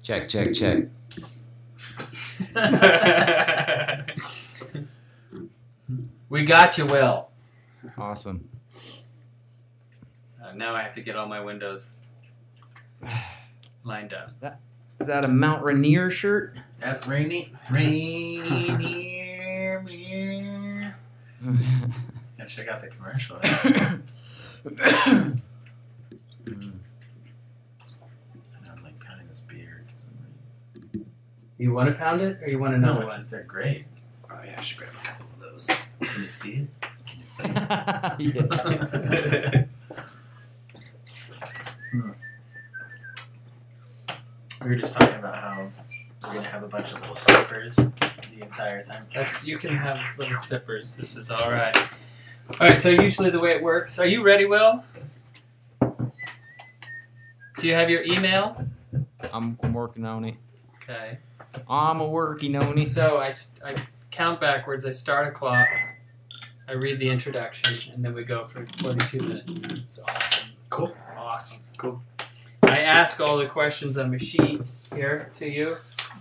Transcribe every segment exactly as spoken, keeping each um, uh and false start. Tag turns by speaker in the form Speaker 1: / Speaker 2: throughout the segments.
Speaker 1: Check, check, check.
Speaker 2: We got you, Will.
Speaker 1: Awesome.
Speaker 2: Uh, now I have to get all my windows lined up.
Speaker 1: Is that a Mount Rainier shirt?
Speaker 3: That's rainy. Rainier. Gotta check out the commercial. Right? And I'm like pounding this beer.
Speaker 2: You want to pound it, or you want another
Speaker 3: No,
Speaker 2: one?
Speaker 3: it's just they're great. Oh yeah, I should grab a couple of those. Can you see it? Can you see it?
Speaker 1: Yeah.
Speaker 3: hmm. We were just talking about how we're gonna have a bunch of little sippers the entire time.
Speaker 2: That's you can have little sippers. This is all right. All right. So usually the way it works. Are you ready, Will? Do you have your email?
Speaker 1: I'm, I'm working on it.
Speaker 2: Okay.
Speaker 1: I'm a working on it.
Speaker 2: So I, I count backwards. I start a clock. I read the introduction, and then we go for forty-two minutes. It's awesome.
Speaker 3: Cool.
Speaker 2: Awesome.
Speaker 3: Cool.
Speaker 2: I ask all the questions on my sheet here to you.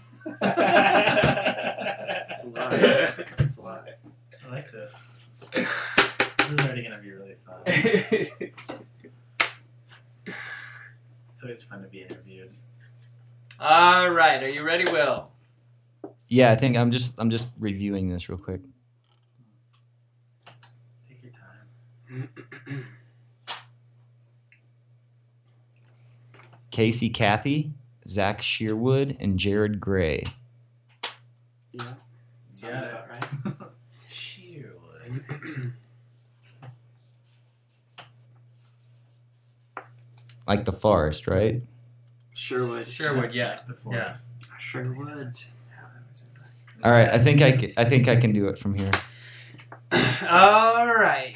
Speaker 3: That's a lot. That's a lot. I like this. This is already gonna be really fun. It's always fun to be interviewed.
Speaker 2: All right. Are you ready, Will?
Speaker 1: Yeah, I think I'm just I'm just reviewing this real quick.
Speaker 3: Take your time.
Speaker 1: Casey Cathy, Zach Shearwood, and Jared Gray.
Speaker 4: Yeah. Sounds
Speaker 3: Got it.
Speaker 4: about right.
Speaker 3: Shearwood.
Speaker 1: Like the forest, right?
Speaker 4: Sherwood.
Speaker 2: Sherwood, yeah.
Speaker 3: The forest.
Speaker 4: Sure would.
Speaker 1: All right, I think I, ca- I think I can do it from here.
Speaker 2: All right.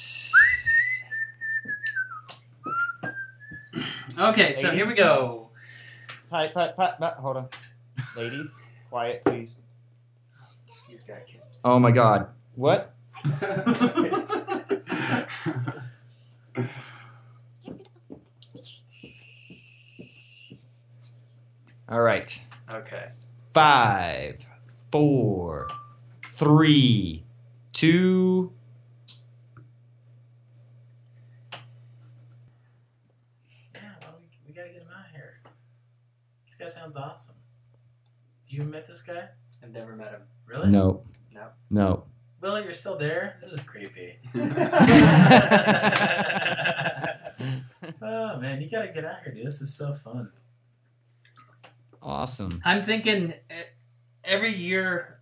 Speaker 2: Okay, so here we go.
Speaker 1: Pat, pat, pat, pat. Hold on. Ladies, quiet, please.
Speaker 3: You've got kids.
Speaker 1: Oh my God. What? All right.
Speaker 2: Okay.
Speaker 1: Five, four, three, two.
Speaker 3: Yeah, well, we, we gotta get him out here. This guy sounds awesome. You met this guy?
Speaker 2: I've never met him.
Speaker 3: Really?
Speaker 1: No.
Speaker 2: No.
Speaker 1: No.
Speaker 3: Will, you're still there? This is creepy. Oh, man, you gotta get out here, dude. This is so fun.
Speaker 1: Awesome.
Speaker 2: I'm thinking eh, every year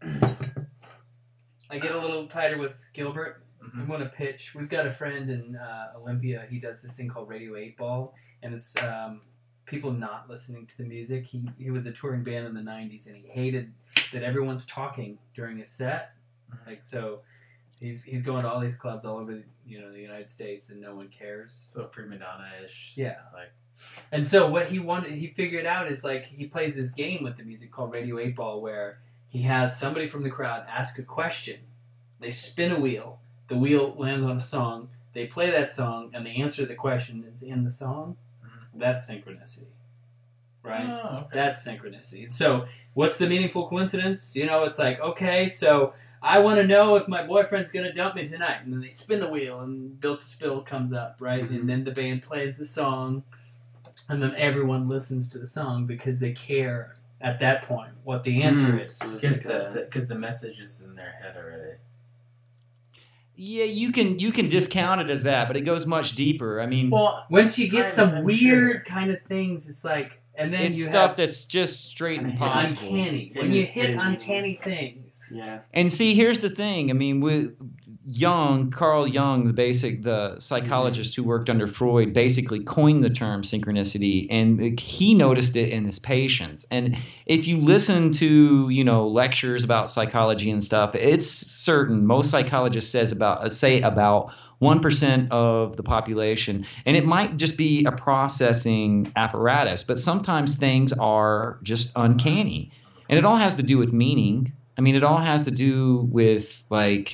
Speaker 2: I get a little tighter with Gilbert.
Speaker 3: Mm-hmm.
Speaker 2: I want to pitch. We've got a friend in uh, Olympia. He does this thing called Radio eight Ball, and it's um, people not listening to the music. He he was a touring band in the nineties, and he hated that everyone's talking during a set.
Speaker 3: Mm-hmm.
Speaker 2: Like so, he's he's going to all these clubs all over the, you know the United States, and no one cares.
Speaker 3: So prima donna-ish.
Speaker 2: Yeah.
Speaker 3: Like,
Speaker 2: And so what he wanted, he figured out is like he plays this game with the music called Radio eight Ball, where he has somebody from the crowd ask a question. They spin a wheel. The wheel lands on a song. They play that song, and the answer to the question is in the song.
Speaker 3: Mhm.
Speaker 2: That's synchronicity, right?
Speaker 3: Oh, okay.
Speaker 2: That's synchronicity. So what's the meaningful coincidence? You know, it's like, okay, so I want to know if my boyfriend's going to dump me tonight. And then they spin the wheel, and Built to Spill comes up, right?
Speaker 4: Mhm.
Speaker 2: And then the band plays the song. And then everyone listens to the song because they care at that point what the answer
Speaker 4: Mm.
Speaker 2: is.
Speaker 4: So it's
Speaker 3: Because
Speaker 4: like
Speaker 3: the,
Speaker 4: a-
Speaker 3: the, 'cause the message is in their head already.
Speaker 1: Yeah, you can you can discount it as that, but it goes much deeper. I mean,
Speaker 3: Well,
Speaker 2: Once you get
Speaker 3: I'm-
Speaker 2: some
Speaker 3: I'm
Speaker 2: weird
Speaker 3: sure.
Speaker 2: kind of things, it's like, and then
Speaker 1: it's
Speaker 2: you
Speaker 1: stuff
Speaker 2: have
Speaker 1: that's just straight
Speaker 4: Kinda
Speaker 1: impossible.
Speaker 2: uncanny. When
Speaker 4: Hidden-
Speaker 2: you hit
Speaker 4: hidden
Speaker 2: uncanny things,
Speaker 4: Yeah.
Speaker 1: And see, here's the thing. I mean, with Jung, Carl Jung, the basic, the psychologist who worked under Freud, basically coined the term synchronicity, and he noticed it in his patients. And if you listen to, you know, lectures about psychology and stuff, it's certain. Most psychologists says about say about one percent of the population, and it might just be a processing apparatus, but sometimes things are just uncanny, and it all has to do with meaning. I mean, it all has to do with like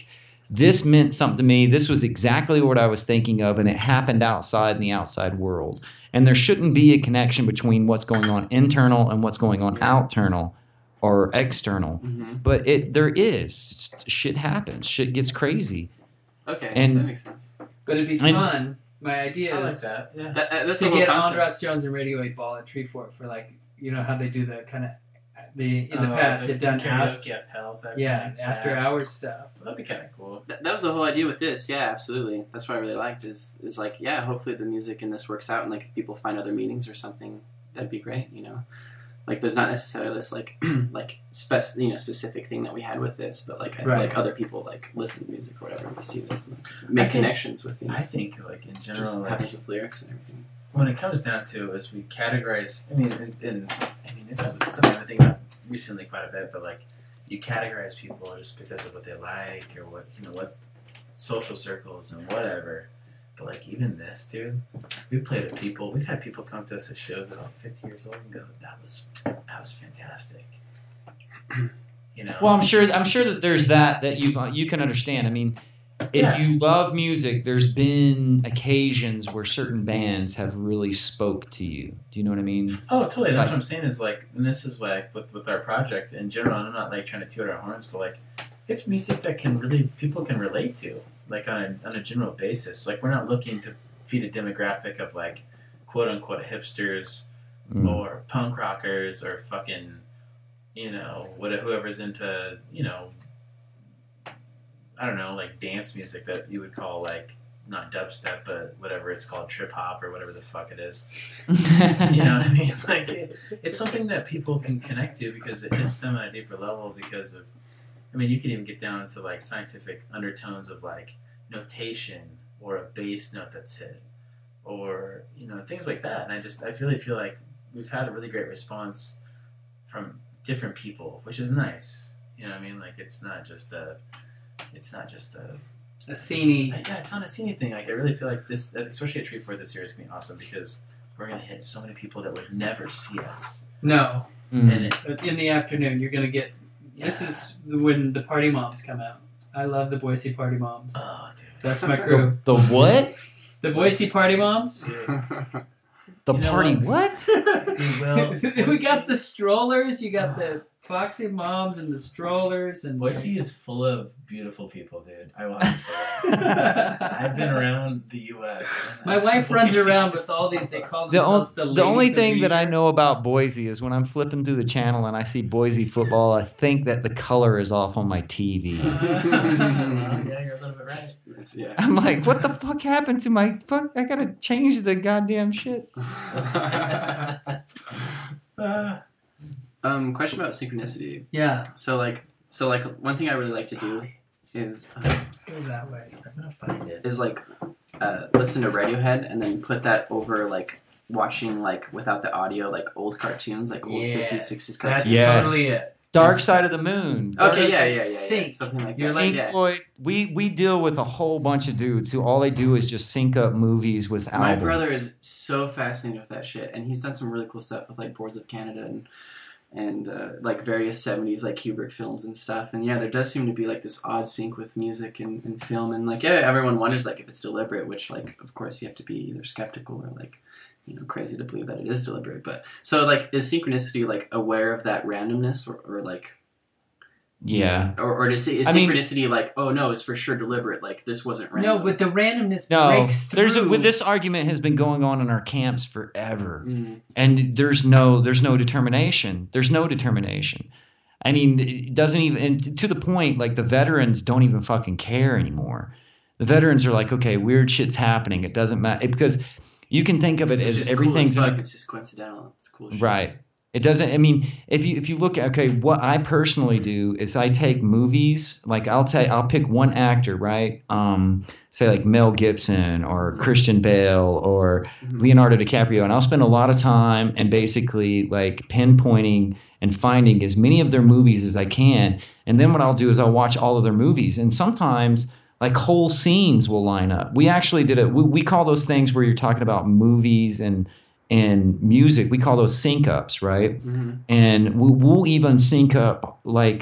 Speaker 1: this meant something to me. This was exactly what I was thinking of, and it happened outside in the outside world. And there shouldn't be a connection between what's going on internal and what's going on outernal or external.
Speaker 4: Mm-hmm.
Speaker 1: But it there is. Shit happens. Shit gets crazy.
Speaker 4: Okay,
Speaker 1: And-
Speaker 4: that makes sense.
Speaker 2: But it'd be
Speaker 1: And-
Speaker 2: fun. My idea
Speaker 3: I like
Speaker 2: is
Speaker 3: that. Yeah.
Speaker 4: That, uh, that's a
Speaker 2: to
Speaker 4: whole
Speaker 2: get
Speaker 4: concept.
Speaker 2: Andras Jones and Radio eight Ball at Treefort for like, you know how they do the kind of, the in the
Speaker 3: Oh,
Speaker 2: past
Speaker 3: the
Speaker 2: they've done
Speaker 3: karaoke
Speaker 2: ask,
Speaker 3: of hell type
Speaker 2: yeah,
Speaker 3: thing.
Speaker 2: after
Speaker 3: Yeah.
Speaker 2: hours stuff.
Speaker 3: That'd be kind of cool.
Speaker 4: That, that was the whole idea with this. Yeah, absolutely. That's what I really liked. Is is like, yeah, hopefully the music in this works out, and like if people find other meanings or something, that'd be great. You know, like there's not necessarily this like like spec you know specific thing that we had with this, but like I feel
Speaker 2: Right.
Speaker 4: like other people like listen to music or whatever, and see this, and make
Speaker 3: I think-
Speaker 4: connections with things.
Speaker 3: I think, like in
Speaker 4: Just
Speaker 3: general, like,
Speaker 4: happens with lyrics and everything.
Speaker 3: when it comes down to it, is we categorize. I mean, in, in I mean, this is something I think about recently quite a bit. But like, you categorize people just because of what they like or what you know what social circles and whatever. But like, even this, dude, we played with people. We've had people come to us at shows that are like fifty years old and go, "That was that was fantastic." You know.
Speaker 1: Well, I'm sure. I'm sure that there's that that you you can understand. I mean, if
Speaker 3: Yeah.
Speaker 1: you love music, there's been occasions where certain bands have really spoke to you. Do you know what I mean?
Speaker 3: Oh, totally. That's
Speaker 1: Like-
Speaker 3: what I'm saying. Is like, and this is like with with our project in general. And I'm not like trying to toot our horns, but like, it's music that can really people can relate to, like on a on a general basis. Like, we're not looking to feed a demographic of like quote unquote hipsters
Speaker 1: Mm.
Speaker 3: or punk rockers or fucking, you know, what whoever's into, you know, I don't know, like dance music that you would call like not dubstep, but whatever it's called, trip hop or whatever the fuck it is. You know what I mean? Like, it, it's something that people can connect to because it hits them at a deeper level because of, I mean, you can even get down to like scientific undertones of like notation or a bass note that's hit or, you know, things like that. And I just, I really feel like we've had a really great response from different people, which is nice. You know what I mean? Like, it's not just a, it's not just a,
Speaker 2: A scene
Speaker 3: yeah, it's not a scene thing. Like, I really feel like this, especially at Treefort this year, is going to be awesome because we're going to hit so many people that would never see us.
Speaker 2: No,
Speaker 1: Mm.
Speaker 3: And it,
Speaker 2: but in the afternoon you're gonna get. This
Speaker 3: yeah.
Speaker 2: is when the party moms come out. I love the Boise party moms.
Speaker 3: Oh, dude.
Speaker 2: That's my crew.
Speaker 1: The what?
Speaker 2: The Boise party moms.
Speaker 3: Dude.
Speaker 1: The
Speaker 3: You know
Speaker 1: party
Speaker 3: what?
Speaker 1: what?
Speaker 3: Dude, well,
Speaker 2: we got the strollers. You got the Foxy moms and the strollers and
Speaker 3: Boise is full of beautiful people, dude. I want to say that. I've been around the U S and
Speaker 2: My
Speaker 3: I-
Speaker 2: wife runs
Speaker 3: Boise
Speaker 2: around
Speaker 3: is-
Speaker 2: with all these. They call
Speaker 1: The, on,
Speaker 2: themselves the,
Speaker 1: the only
Speaker 2: ladies of
Speaker 1: thing that I
Speaker 2: leisure.
Speaker 1: know about Boise is when I'm flipping through the channel and I see Boise football, I think that the color is off on my T V.
Speaker 3: Uh, yeah, you're a little bit right.
Speaker 4: It's- it's- yeah.
Speaker 1: I'm like, what the fuck happened to my fuck? I gotta change the goddamn shit.
Speaker 3: Uh,
Speaker 4: um, question about synchronicity.
Speaker 2: Yeah,
Speaker 4: So like, so like, one thing I really like to do is uh,
Speaker 2: go that way.
Speaker 3: I'm gonna find it.
Speaker 4: is like uh, listen to Radiohead and then put that over like watching like without the audio like old cartoons like old fifties sixties
Speaker 2: That's
Speaker 4: cartoons.
Speaker 1: Yes.
Speaker 2: totally it.
Speaker 1: Dark Side of the Moon.
Speaker 4: Okay, yeah, yeah, yeah, yeah,
Speaker 2: Sync.
Speaker 4: something like
Speaker 2: You're
Speaker 4: that.
Speaker 2: like-
Speaker 1: Pink
Speaker 4: yeah.
Speaker 1: Floyd. We we deal with a whole bunch of dudes who all they do is just sync up movies with albums.
Speaker 4: My brother is so fascinated with that shit, and he's done some really cool stuff with like Boards of Canada and and uh, like various seventies like Kubrick films and stuff. And yeah, there does seem to be like this odd sync with music and, and film, and like yeah, everyone wonders like if it's deliberate, which like of course you have to be either skeptical or like you know crazy to believe that it is deliberate. But so like is synchronicity like aware of that randomness or, or like
Speaker 1: Yeah.
Speaker 4: or, or to see is
Speaker 1: I mean-
Speaker 4: synchronicity like oh no it's for sure deliberate like this wasn't random.
Speaker 2: No, but the randomness
Speaker 1: No,
Speaker 2: breaks through.
Speaker 1: there's a, with this argument has been going on in our camps forever,
Speaker 4: Mm.
Speaker 1: and there's no there's no determination. There's no determination. I mean, it doesn't even and to the point like the veterans don't even fucking care anymore. The veterans are like, okay, weird shit's happening. It doesn't matter because you can think of it
Speaker 4: It's
Speaker 1: as
Speaker 4: just
Speaker 1: everything's
Speaker 4: cool as
Speaker 1: in
Speaker 4: fuck.
Speaker 1: a-
Speaker 4: It's just coincidental. It's cool shit.
Speaker 1: right. It doesn't. I mean, if you if you look at okay, what I personally do is I take movies like I'll take I'll pick one actor, right? Um, say like Mel Gibson or Christian Bale or
Speaker 4: Mhm.
Speaker 1: Leonardo DiCaprio, and I'll spend a lot of time and basically like pinpointing and finding as many of their movies as I can, and then what I'll do is I'll watch all of their movies, and sometimes like whole scenes will line up. We actually did it. We, we call those things where you're talking about movies and and music. We call those sync ups, right?
Speaker 4: Mhm.
Speaker 1: And we'll, we'll even sync up like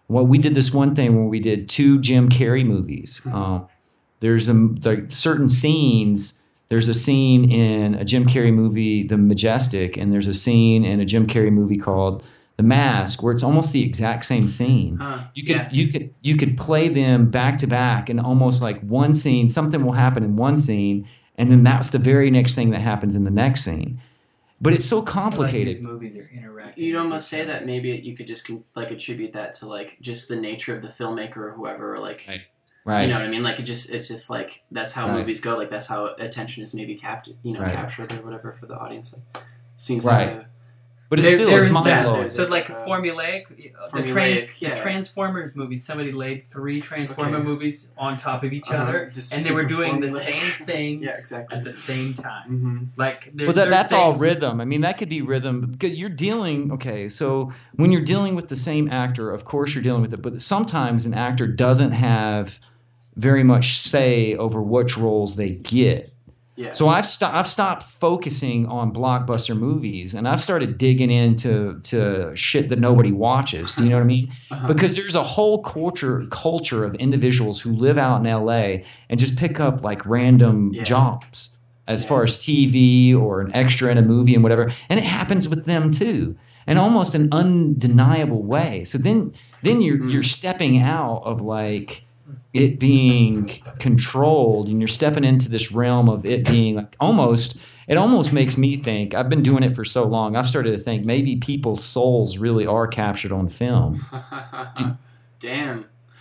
Speaker 1: Well, we did this one thing where we did two Jim Carrey movies. Um, there's a like certain scenes. There's a scene in a Jim Carrey movie, The Majestic, and there's a scene in a Jim Carrey movie called The Mask, where it's almost the exact same scene.
Speaker 4: Huh,
Speaker 1: You could
Speaker 4: yeah.
Speaker 1: you could you could play them back to back, and almost like one scene, something will happen in one scene, and then that's the very next thing that happens in the next scene. But it's so
Speaker 2: I feel like
Speaker 1: complicated.
Speaker 2: these movies are interacting.
Speaker 4: You'd
Speaker 2: with
Speaker 4: almost
Speaker 2: each
Speaker 4: say
Speaker 2: other.
Speaker 4: that maybe you could just con- like attribute that to like just the nature of the filmmaker or whoever, or like
Speaker 1: Right. Right.
Speaker 4: you know what I mean. Like it just it's just like that's how
Speaker 1: Right.
Speaker 4: movies go. Like that's how attention is maybe captured, you know,
Speaker 1: Right.
Speaker 4: captured or whatever for the audience. Like seems
Speaker 1: Right.
Speaker 4: like a,
Speaker 1: But it's
Speaker 2: There-
Speaker 1: still
Speaker 2: there
Speaker 1: it's
Speaker 2: is
Speaker 1: mind
Speaker 2: that.
Speaker 1: blowing.
Speaker 2: So like
Speaker 4: Uh,
Speaker 2: formulaic, uh, the,
Speaker 4: formulaic,
Speaker 2: trans,
Speaker 4: yeah.
Speaker 2: the Transformers movies. Somebody laid three Transformer
Speaker 4: Okay.
Speaker 2: movies on top of each
Speaker 4: Uh-huh.
Speaker 2: other,
Speaker 4: Just
Speaker 2: and they were
Speaker 4: super
Speaker 2: doing the
Speaker 4: formulaic.
Speaker 2: same things
Speaker 4: Yeah, exactly.
Speaker 2: at the same time.
Speaker 4: Mm-hmm.
Speaker 2: Like there's
Speaker 1: Well, that,
Speaker 2: certain
Speaker 1: that's all
Speaker 2: things-
Speaker 1: rhythm. I mean, that could be rhythm because you're dealing. Okay, so when you're dealing with the same actor, of course you're dealing with it. But sometimes an actor doesn't have very much say over which roles they get.
Speaker 4: Yeah.
Speaker 1: So I've stopped. I've stopped focusing on blockbuster movies, and I've started digging into to shit that nobody watches. Do you know what I mean?
Speaker 4: Uh-huh.
Speaker 1: Because there's a whole culture culture of individuals who live out in L A and just pick up like random
Speaker 4: Yeah.
Speaker 1: jobs as
Speaker 4: Yeah.
Speaker 1: far as T V or an extra in a movie and whatever, and it happens with them too, in almost an undeniable way. So then then you're
Speaker 4: Mm.
Speaker 1: you're stepping out of like it being controlled, and you're stepping into this realm of it being like almost it almost makes me think, I've been doing it for so long, I've started to think maybe people's souls really are captured on film.
Speaker 4: Damn.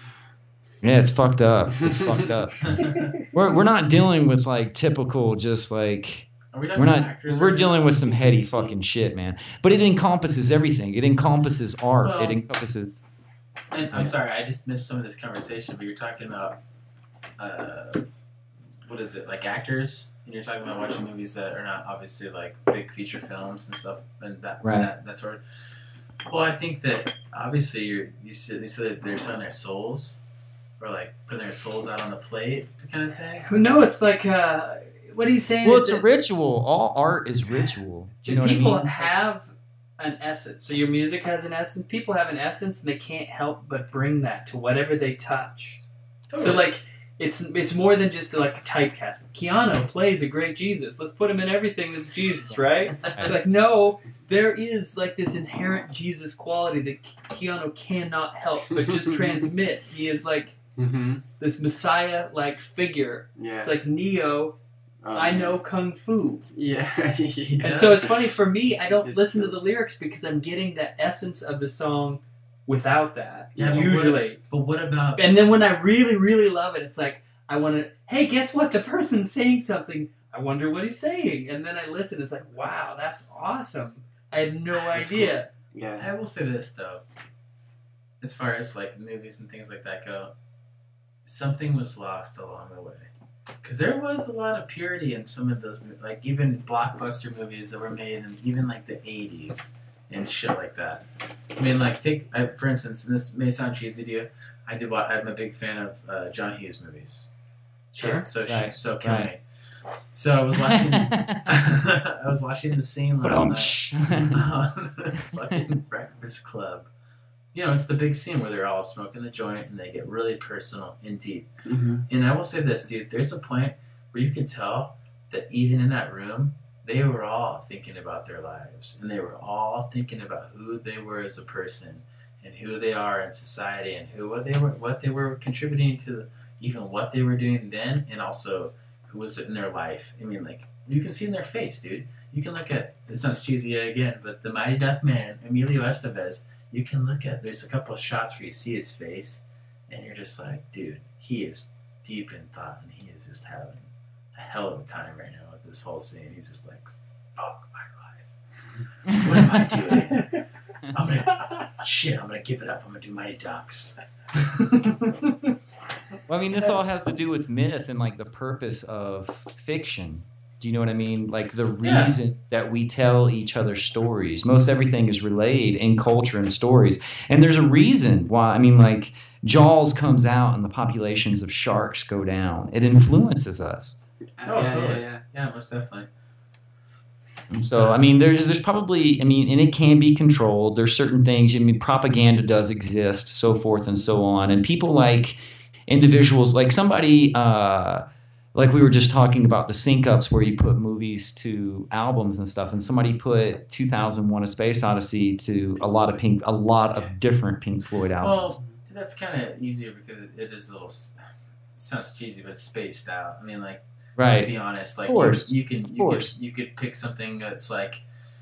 Speaker 1: Yeah, it's fucked up. It's fucked up. We're we're not dealing with like typical just like
Speaker 3: Are we talking
Speaker 1: we're
Speaker 3: about
Speaker 1: not
Speaker 3: actors
Speaker 1: we're
Speaker 3: right
Speaker 1: dealing
Speaker 3: now?
Speaker 1: with some heady fucking shit, man. But it encompasses everything. It encompasses art.
Speaker 3: Well-
Speaker 1: It encompasses
Speaker 3: And I'm sorry, I just missed some of this conversation, but you're talking about, uh, what is it, like actors? And you're talking about watching movies that are not obviously like big feature films and stuff, and that
Speaker 1: Right.
Speaker 3: that, that sort of. Well, I think that obviously you're you said you said they're selling their souls, or like putting their souls out on the plate, the kind of thing.
Speaker 2: No, it's like uh, what he's saying.
Speaker 1: well,
Speaker 2: is
Speaker 1: it's a
Speaker 2: that
Speaker 1: ritual. All art is ritual. Do you know
Speaker 2: people
Speaker 1: what I mean?
Speaker 2: have an essence. So your music has an essence. People have an essence, and they can't help but bring that to whatever they touch. So like it's it's more than just like a typecast. Keanu plays a great Jesus. Let's put him in everything that's Jesus, right? It's like no, there is like this inherent Jesus quality that Keanu cannot help but just transmit. He is like
Speaker 4: Mm-hmm.
Speaker 2: this Messiah like figure.
Speaker 4: Yeah.
Speaker 2: It's like Neo.
Speaker 4: Oh,
Speaker 2: I
Speaker 4: yeah.
Speaker 2: know kung fu.
Speaker 4: Yeah. yeah.
Speaker 2: And so it's funny for me, I don't
Speaker 4: Did
Speaker 2: listen
Speaker 4: so.
Speaker 2: to the lyrics because I'm getting that essence of the song without that.
Speaker 3: Yeah, but
Speaker 2: usually.
Speaker 3: But what about?
Speaker 2: And then when I really, really love it, it's like, I want to, hey, guess what? The person's saying something. I wonder what he's saying. And then I listen, it's like, wow, that's awesome. I had no
Speaker 3: That's
Speaker 2: idea.
Speaker 4: Yeah.
Speaker 3: I will say this though, as far as like movies and things like that go, something was lost along the way. Because there was a lot of purity in some of those, like even blockbuster movies that were made in even like the eighties and shit like that. I mean, like take I, for instance, and this may sound cheesy to you. I did. wa- I'm a big fan of uh, John Hughes movies.
Speaker 2: Sure.
Speaker 3: So
Speaker 1: Right,
Speaker 3: so kill
Speaker 1: right.
Speaker 3: me. So I was watching. I was watching the scene last night on fucking Breakfast Club. You know, it's the big scene where they're all smoking the joint and they get really personal and deep.
Speaker 4: Mm-hmm.
Speaker 3: And I will say this, dude, there's a point where you can tell that even in that room, they were all thinking about their lives. And they were all thinking about who they were as a person and who they are in society and who what they were what they were contributing to even what they were doing then and also who was in their life. I mean, like, you can see in their face, dude. You can look at, it sounds cheesy again, but the Mighty Duck Man, Emilio Estevez, you can look at, there's a couple of shots where you see his face, and you're just like, dude, he is deep in thought, and he is just having a hell of a time right now with this whole scene. He's just like, fuck my life. What am I doing? I'm gonna, shit, I'm gonna give it up. I'm gonna do Mighty Ducks.
Speaker 1: Well, I mean, this all has to do with myth and like the purpose of fiction. Do you know what I mean? Like the
Speaker 3: Yeah.
Speaker 1: reason that we tell each other stories. Most everything is relayed in culture and stories. And there's a reason why, I mean, like Jaws comes out and the populations of sharks go down. It influences us.
Speaker 3: Oh,
Speaker 4: yeah,
Speaker 3: totally.
Speaker 4: yeah, yeah.
Speaker 3: Yeah, most definitely.
Speaker 1: And so, I mean, there's there's probably, I mean, and it can be controlled. There's certain things. I mean, propaganda does exist, so forth and so on. And people like individuals, like somebody, uh, like we were just talking about the sync ups where you put movies to albums and stuff, and somebody put two thousand one: A Space Odyssey to a lot of Pink, a lot of different Pink Floyd albums.
Speaker 3: Well, that's kind of easier because it is a little. It sounds cheesy, but it's spaced out. I mean, like.
Speaker 1: Right.
Speaker 3: To be honest, like
Speaker 1: of course.
Speaker 3: you, you can you
Speaker 1: course.
Speaker 3: could you could pick something that's like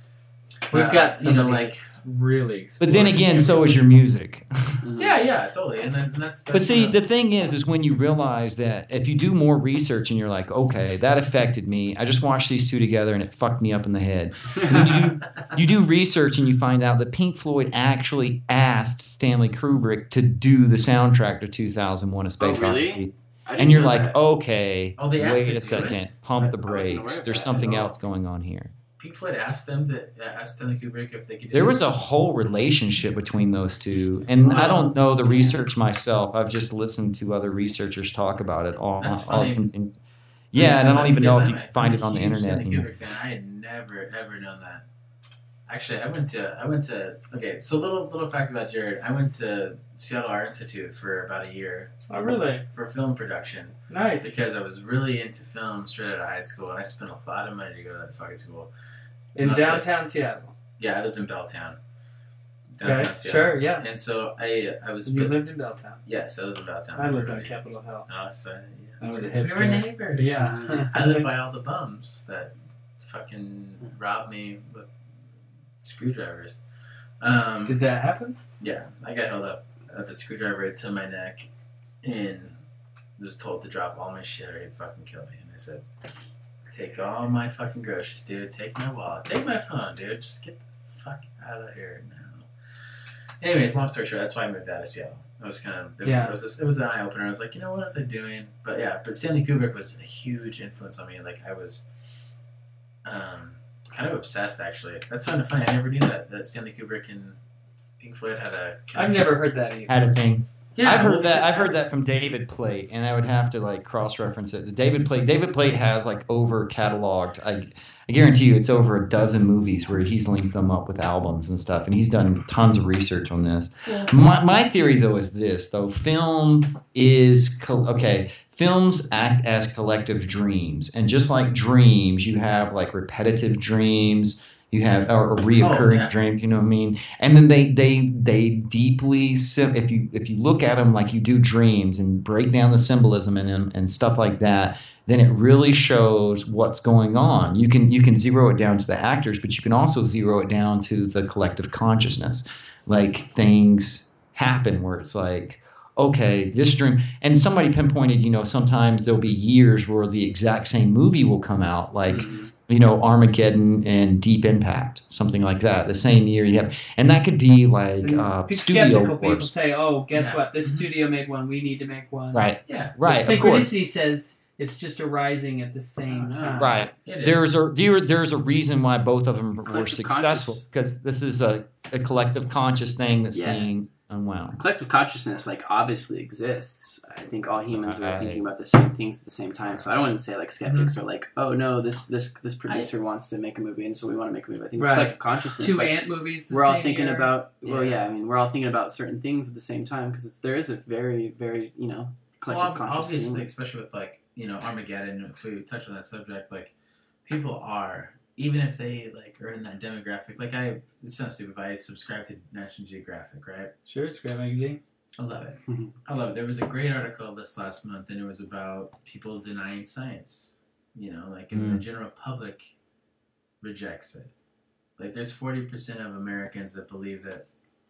Speaker 2: We've
Speaker 3: uh,
Speaker 2: got
Speaker 3: you know
Speaker 2: somebody
Speaker 3: like
Speaker 2: that's really.
Speaker 1: But then again, so is your music.
Speaker 3: yeah yeah totally, and then that's, that's
Speaker 1: But see,
Speaker 3: uh,
Speaker 1: the thing is, is when you realize that if you do more research and you're like, okay, that affected me. I just watched these two together and it fucked me up in the head. And then you do, you do research and you find out that Pink Floyd actually asked Stanley Kubrick to do the soundtrack to two thousand one: A Space
Speaker 4: Oh, really?
Speaker 1: Odyssey.
Speaker 4: I didn't
Speaker 1: And you're
Speaker 4: know
Speaker 1: like,
Speaker 4: that.
Speaker 1: okay,
Speaker 3: Oh, they asked
Speaker 1: wait
Speaker 3: to
Speaker 1: a
Speaker 3: do
Speaker 1: second,
Speaker 3: it?
Speaker 1: pump the
Speaker 4: I- I wasn't aware
Speaker 1: brakes.
Speaker 4: of
Speaker 1: There's
Speaker 4: that
Speaker 1: something
Speaker 4: at all.
Speaker 1: else going on here.
Speaker 3: Pink Floyd asked them to uh, ask Stanley Kubrick if they could. Do
Speaker 1: There
Speaker 3: it.
Speaker 1: was a whole relationship between those two, and I don't know the research myself. I've just listened to other researchers talk about it. All,
Speaker 3: That's
Speaker 1: all
Speaker 3: funny.
Speaker 1: in- yeah, and I don't even know if you can find
Speaker 3: I'm
Speaker 1: it on
Speaker 3: a
Speaker 1: the
Speaker 3: huge
Speaker 1: internet.
Speaker 3: Stanley
Speaker 1: anymore.
Speaker 3: Kubrick fan. I had never ever known that. Actually, I went to I went to okay. So little little fact about Jared. I went to Seattle Art Institute for about a year
Speaker 2: Oh, really?
Speaker 3: for film production.
Speaker 2: Nice.
Speaker 3: Because I was really into film straight out of high school, and I spent a lot of money to go to that fucking school.
Speaker 2: In
Speaker 3: That's
Speaker 2: downtown Seattle.
Speaker 3: Yeah, I lived in Belltown. Downtown
Speaker 2: Okay.
Speaker 3: Seattle.
Speaker 2: Sure. Yeah.
Speaker 3: And so I I was
Speaker 2: You lived in Belltown.
Speaker 3: yes, I lived in Belltown.
Speaker 2: I lived on Capitol Hill.
Speaker 3: Oh, so yeah.
Speaker 2: I was a
Speaker 3: we were
Speaker 2: hipster.
Speaker 3: neighbors.
Speaker 2: Yeah.
Speaker 3: I lived by all the bums that fucking robbed me with screwdrivers. Um,
Speaker 2: Did that happen?
Speaker 3: yeah, I got held up at the screwdriver to my neck and was told to drop all my shit or he'd fucking kill me. And I said, take all my fucking groceries, dude. Take my wallet. Take my phone, dude. Just get the fuck out of here now. Anyways, long story short, that's why I moved out of Seattle. I was kind of, it was,
Speaker 2: Yeah.
Speaker 3: it was, this, it was an eye opener. I was like, you know, what was I doing? But yeah, but Stanley Kubrick was a huge influence on me. Like, I was um, kind of obsessed, actually. That's kind of funny. I never knew that, that Stanley Kubrick and Pink Floyd had a connection.
Speaker 2: I've never heard that either.
Speaker 1: Had a thing.
Speaker 3: Yeah,
Speaker 1: I've heard
Speaker 3: well,
Speaker 1: that.
Speaker 3: because
Speaker 1: I've heard
Speaker 3: was-
Speaker 1: that from David Plate, and I would have to like cross-reference it. David Plate. David Plate has like over cataloged. I, I guarantee you, it's over a dozen movies where he's linked them up with albums and stuff, and he's done tons of research on this. My, my theory, though, is this: though film is co- okay. Films act as collective dreams, and just like dreams, you have like repetitive dreams. You have or, or reoccurring
Speaker 3: Oh, yeah.
Speaker 1: dreams, you know what I mean? And then they they they deeply sim- if you if you look at them like you do dreams and break down the symbolism in them and stuff like that, then it really shows what's going on. You can you can zero it down to the actors, but you can also zero it down to the collective consciousness. Like things happen where it's like, okay, this dream, and somebody pinpointed, you know, sometimes there'll be years where the exact same movie will come out, like.
Speaker 4: Mhm.
Speaker 1: You know, Armageddon and Deep Impact, something like that. The same year you have, and that could be like
Speaker 2: And
Speaker 1: uh,
Speaker 2: pe-
Speaker 1: studio
Speaker 2: skeptical people
Speaker 1: wars.
Speaker 2: say, "Oh, guess
Speaker 3: Yeah.
Speaker 2: what? This
Speaker 3: Mhm.
Speaker 2: studio made one. We need to make one."
Speaker 1: Right,
Speaker 3: Yeah,
Speaker 1: right,
Speaker 2: But
Speaker 1: of course,
Speaker 2: synchronicity says it's just arising at the same
Speaker 4: Oh, no.
Speaker 2: time.
Speaker 1: right.
Speaker 3: it is.
Speaker 1: There's a there, there's a reason why both of them were
Speaker 4: Collective
Speaker 1: successful
Speaker 4: conscious-
Speaker 1: because this is a, a collective conscious thing that's
Speaker 4: Yeah.
Speaker 1: being unwound.
Speaker 4: Collective consciousness, like, obviously exists. I think all humans are
Speaker 1: Right.
Speaker 4: thinking about the same things at the same time. So I don't want to say like skeptics are like, oh no, this this this producer wants to make a movie, and so we want to make a movie. I think it's
Speaker 2: Right.
Speaker 4: collective consciousness.
Speaker 2: Two
Speaker 4: like,
Speaker 2: ant movies. The
Speaker 4: we're all
Speaker 2: same
Speaker 4: thinking
Speaker 2: year.
Speaker 4: about. Well,
Speaker 3: Yeah.
Speaker 4: yeah, I mean, we're all thinking about certain things at the same time because it's there is a very very you know collective
Speaker 3: well,
Speaker 4: consciousness.
Speaker 3: obviously, especially with like you know Armageddon. If we touch on that subject, like people are even if they like are in that demographic. Like I, it sounds stupid, but I subscribe to National Geographic, right?
Speaker 2: Sure, it's Grab Magazine.
Speaker 3: I love it.
Speaker 4: Mhm.
Speaker 3: I love it. There was a great article this last month, and it was about people denying science. You know, like and the
Speaker 1: Mm.
Speaker 3: general public rejects it. Like there's forty percent of Americans that believe that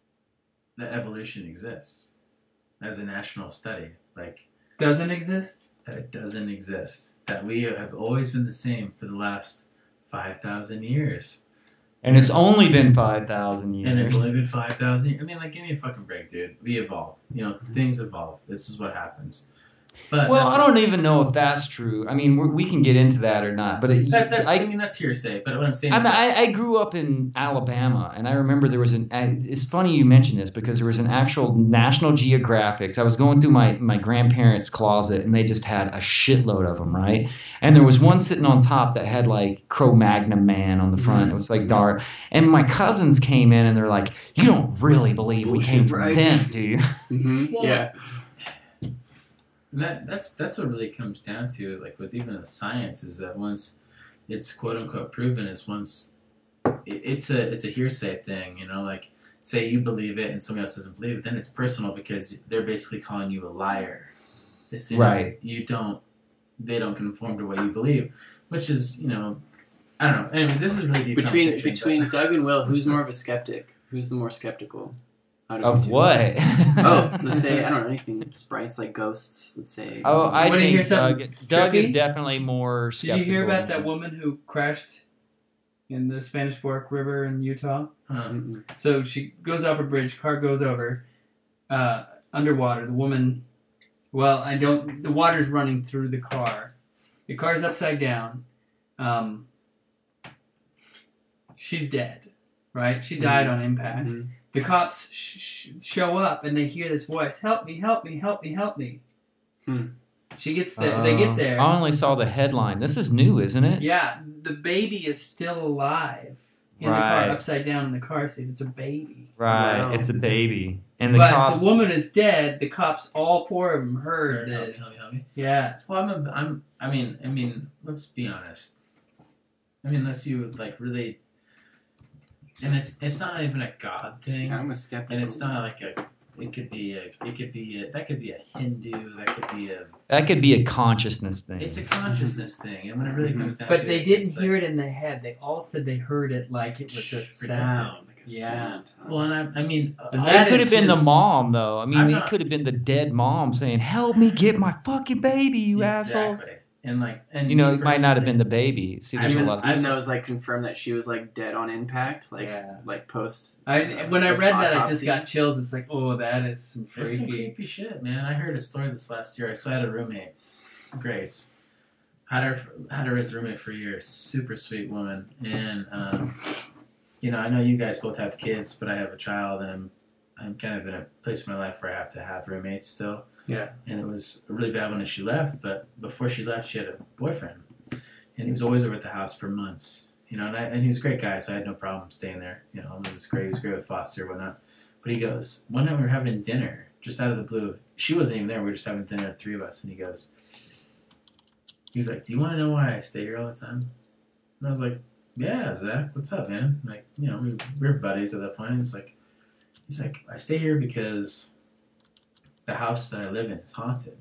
Speaker 3: that evolution exists as a national study. Like
Speaker 2: Doesn't exist.
Speaker 3: that it doesn't exist. That we have always been the same for the last five thousand years.
Speaker 1: And it's only been five thousand years.
Speaker 3: And it's only been five thousand years. I mean, like, give me a fucking break, dude. We evolve. You know,
Speaker 1: Mm-hmm.
Speaker 3: things evolve. This is what happens. But
Speaker 1: Well,
Speaker 3: that-
Speaker 1: I don't even know if that's true. I mean, we we can get into that or not, but it,
Speaker 3: That, that's, I,
Speaker 1: I,
Speaker 3: mean, that's hearsay. But what I'm saying
Speaker 1: I,
Speaker 3: is,
Speaker 1: mean,
Speaker 3: that,
Speaker 1: I, I grew up in Alabama, and I remember there was an. I- It's funny you mention this because there was an actual National Geographic. I was going through my my grandparents' closet, and they just had a shitload of them, right? And there was one sitting on top that had like Cro-Magnon Man on the front. It was like dark. And my cousins came in, and they're like, "You don't really believe we came
Speaker 4: bullshit,
Speaker 1: from
Speaker 4: right?"
Speaker 1: them, do you?"
Speaker 4: Mm-hmm.
Speaker 3: Well,
Speaker 4: Yeah.
Speaker 3: And that that's that's what really comes down to, like with even the science, is that once it's quote unquote proven, is once it, it's a it's a hearsay thing, you know, like say you believe it and somebody else doesn't believe it, then it's personal because they're basically calling you a liar as soon as
Speaker 1: Right.
Speaker 3: you don't, they don't conform to what you believe, which is, you know, I don't know. Anyway, this is really deep
Speaker 4: Between
Speaker 3: conversation,
Speaker 4: between
Speaker 3: but-
Speaker 4: Doug and Will, who's more of a skeptic? Who's the more skeptical? Out
Speaker 1: Of
Speaker 4: you two?
Speaker 1: what?
Speaker 4: Oh, let's say I don't know anything. Sprites like ghosts. Let's say.
Speaker 1: Oh, I
Speaker 2: Wanna
Speaker 1: think
Speaker 2: hear
Speaker 1: Doug,
Speaker 2: something
Speaker 1: Doug is
Speaker 2: trippy?
Speaker 1: definitely more
Speaker 2: Did
Speaker 1: skeptical.
Speaker 2: you hear about
Speaker 1: than
Speaker 2: that
Speaker 1: me.
Speaker 2: woman who crashed in the Spanish Fork River in Utah?
Speaker 3: Huh.
Speaker 4: Mm-mm.
Speaker 2: So she goes off a bridge, car goes over, uh, underwater. The woman, well, I don't, the water's running through the car. The car's upside down. Um, she's dead, right? She died on impact.
Speaker 4: Mhm.
Speaker 2: The cops sh- sh- show up and they hear this voice, help me, help me, help me, help me.
Speaker 4: Hmm.
Speaker 2: She gets there, they get
Speaker 1: Uh,
Speaker 2: there.
Speaker 1: I only saw the headline. This is new, isn't it?
Speaker 2: Yeah, the baby is still alive in the
Speaker 1: Right.
Speaker 2: car, upside down in the car seat. It's a baby.
Speaker 1: Right.
Speaker 4: Wow.
Speaker 1: It's a baby. And the
Speaker 2: but
Speaker 1: cops.
Speaker 2: the woman is dead. The cops, all four of them, heard
Speaker 3: Help me,
Speaker 2: this.
Speaker 3: help me, help me.
Speaker 2: Yeah.
Speaker 3: Well, I'm, a, I'm, I mean, I mean, let's be honest. I mean, unless you like really, and it's it's not even a God thing,
Speaker 4: I'm a skeptic.
Speaker 3: and it's not like a. It could be a. It could be a. That could be a Hindu. That could be a.
Speaker 1: That could be a consciousness thing.
Speaker 3: It's a consciousness thing, and when it really comes down
Speaker 2: But
Speaker 3: to
Speaker 2: they
Speaker 3: it,
Speaker 2: didn't
Speaker 3: it's
Speaker 2: hear
Speaker 3: like,
Speaker 2: it in their head. They all said they heard it like it was a
Speaker 3: Predictive.
Speaker 2: sound.
Speaker 4: Like a
Speaker 2: Yeah.
Speaker 4: sound.
Speaker 3: Well, and I, I mean,
Speaker 2: But
Speaker 3: uh,
Speaker 2: that
Speaker 1: it could
Speaker 2: is
Speaker 1: have been the
Speaker 2: just-
Speaker 1: mom, though. I mean,
Speaker 3: I'm
Speaker 1: it
Speaker 3: not-
Speaker 1: could have been the dead mom saying, "Help me get my fucking baby, you asshole."
Speaker 3: exactly, and like, and
Speaker 1: You know,
Speaker 3: me
Speaker 1: it might not have been
Speaker 3: personally-
Speaker 1: the baby. See,
Speaker 4: I
Speaker 1: there's a
Speaker 4: even,
Speaker 1: lot of.
Speaker 4: I know it was like confirmed that she was like dead on impact, like
Speaker 2: Yeah.
Speaker 4: like post.
Speaker 2: I,
Speaker 4: uh,
Speaker 2: when I
Speaker 4: like,
Speaker 2: read that, I just
Speaker 4: autopsy.
Speaker 2: got chills. It's like, oh, that is some
Speaker 3: There's some
Speaker 2: freaky.
Speaker 3: creepy shit, man. I heard a story this last year. I saw I had a roommate, Grace. Had her had her as a roommate for a year. Super sweet woman, and um, you know, I know you guys both have kids, but I have a child, and I'm I'm kind of in a place in my life where I have to have roommates still.
Speaker 2: Yeah.
Speaker 3: And it was really bad when she left, but before she left, she had a boyfriend, and he was always over at the house for months. You know, and, I, and he was a great guy, so I had no problem staying there. You know, it was great. He was great with Foster and whatnot. But he goes, one night we were having dinner, just out of the blue. She wasn't even there. We were just having dinner, the three of us. And he goes, he's like, do you want to know why I stay here all the time? And I was like, yeah, Zach, what's up, man? Like, you know, we, we were buddies at that point. It's like, he's like, I stay here because the house that I live in is haunted.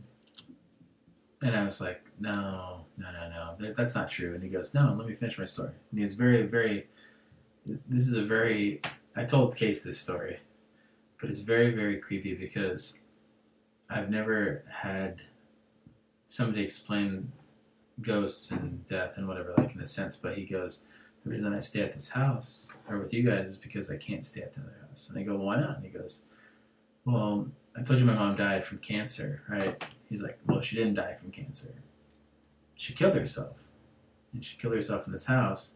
Speaker 3: And I was like, no, no, no, no, that, that's not true. And he goes, no, let me finish my story. And he's very, very, this is a very, I told Case this story, but it's very, very creepy because I've never had somebody explain ghosts and death and whatever, like in a sense, but he goes, the reason I stay at this house or with you guys is because I can't stay at the other house. And I go, well, why not? And he goes, well, I told you my mom died from cancer, right? He's like, well, she didn't die from cancer. She killed herself. And she killed herself in this house.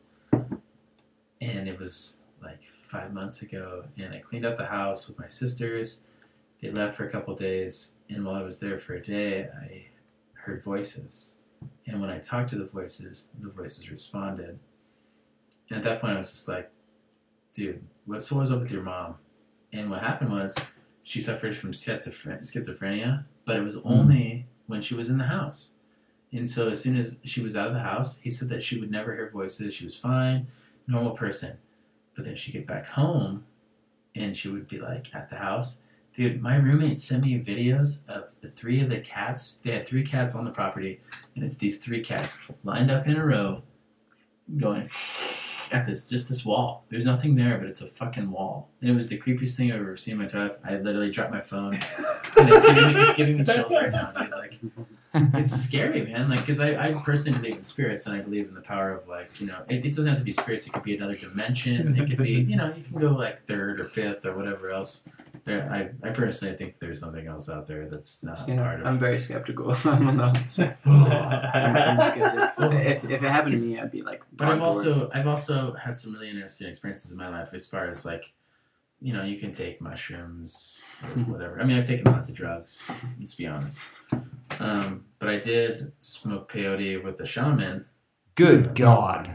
Speaker 3: And it was like five months ago. And I cleaned out the house with my sisters. They left for a couple days. And while I was there for a day, I heard voices. And when I talked to the voices, the voices responded. And at that point, I was just like, dude, what, so what's up with your mom? And what happened was, she suffered from schizophrenia, schizophrenia, but it was only when she was in the house. And so as soon as she was out of the house, he said that she would never hear voices. She was fine, normal person. But then she'd get back home, and she would be like at the house. Dude, my roommate sent me videos of the three of the cats. They had three cats on the property, and it's these three cats lined up in a row, going at this, just this wall. There's nothing there, but it's a fucking wall. And it was the creepiest thing I've ever seen in my life. I literally dropped my phone, and it's giving me, it's giving me chills right now, dude. Like, it's scary, man. Like, because I, I personally believe in spirits, and I believe in the power of, like, you know, it, it doesn't have to be spirits. It could be another dimension. It could be, you know, you can go like third or fifth or whatever else. There, I, I personally think there's something else out there that's not
Speaker 4: Yeah,
Speaker 3: part of.
Speaker 4: I'm very skeptical. I'm one of those. I'm, I'm skeptic. If, if it happened to me, I'd be like.
Speaker 3: But I've
Speaker 4: on board.
Speaker 3: also I've also had some really interesting experiences in my life as far as like, you know, you can take mushrooms or whatever. I mean, I've taken lots of drugs. Let's be honest. Um, but I did smoke peyote with a shaman.
Speaker 1: Good God.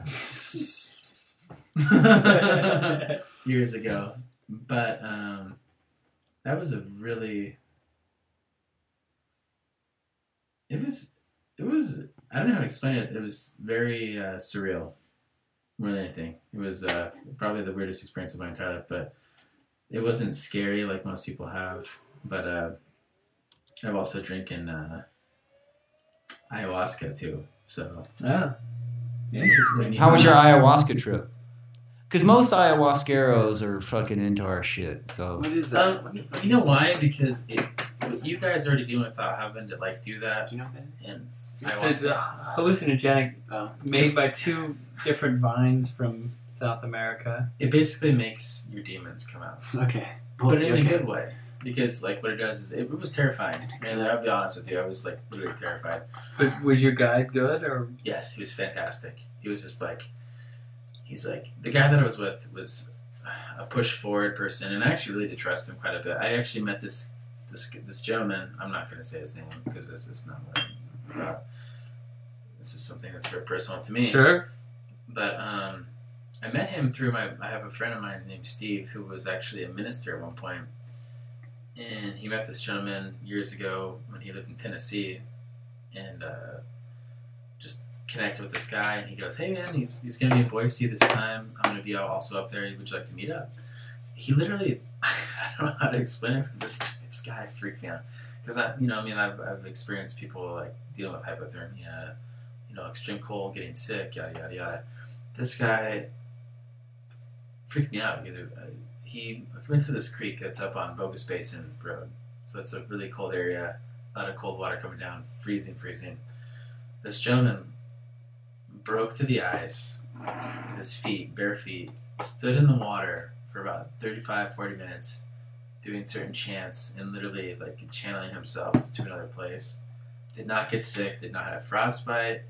Speaker 3: Years ago, but um, that was a really. It was. It was. I don't know how to explain it. It was very uh, surreal, more than anything. It was uh, probably the weirdest experience of my entire life, but it wasn't scary like most people have. But uh, I've also drinking uh, ayahuasca too. So
Speaker 2: Ah, interesting.
Speaker 1: How was your ayahuasca trip? Because most ayahuasqueros are fucking into our shit. So
Speaker 4: What is that?
Speaker 3: Um, you know why? Because it, you guys already doing without having to like do that.
Speaker 4: Do you know what that is?
Speaker 3: And
Speaker 2: It's
Speaker 3: ayahuasca.
Speaker 2: a hallucinogenic
Speaker 4: Oh.
Speaker 2: made by two different vines from South America.
Speaker 3: It basically makes your demons come out,
Speaker 4: Okay.
Speaker 3: but in a
Speaker 4: Okay.
Speaker 3: good way. Because like what it does is it, it was terrifying, and I'll be honest with you, I was like literally terrified.
Speaker 2: But was your guide good or?
Speaker 3: Yes, he was fantastic. He was just like, he's like the guy that I was with was a push forward person, and I actually really did trust him quite a bit. I actually met this this this gentleman. I'm not going to say his name because this is not what I'm about. This is something that's very personal to me.
Speaker 2: Sure.
Speaker 3: But um, I met him through my. I have a friend of mine named Steve who was actually a minister at one point, and he met this gentleman years ago when he lived in Tennessee, and uh, just connected with this guy. And he goes, "Hey man, he's he's gonna be in Boise this time. I'm gonna be also up there. Would you like to meet up?" He literally, I don't know how to explain it. But this this guy freaked me out because I, you know, I mean, I've I've experienced people like dealing with hypothermia, you know, extreme cold, getting sick, yada yada yada. This guy freaked me out because it, uh, he went to this creek that's up on Bogus Basin Road. So it's a really cold area, a lot of cold water coming down, freezing, freezing. This gentleman broke through the ice with his feet, bare feet, stood in the water for about thirty-five, forty minutes, doing certain chants and literally like channeling himself to another place. Did not get sick, did not have frostbite,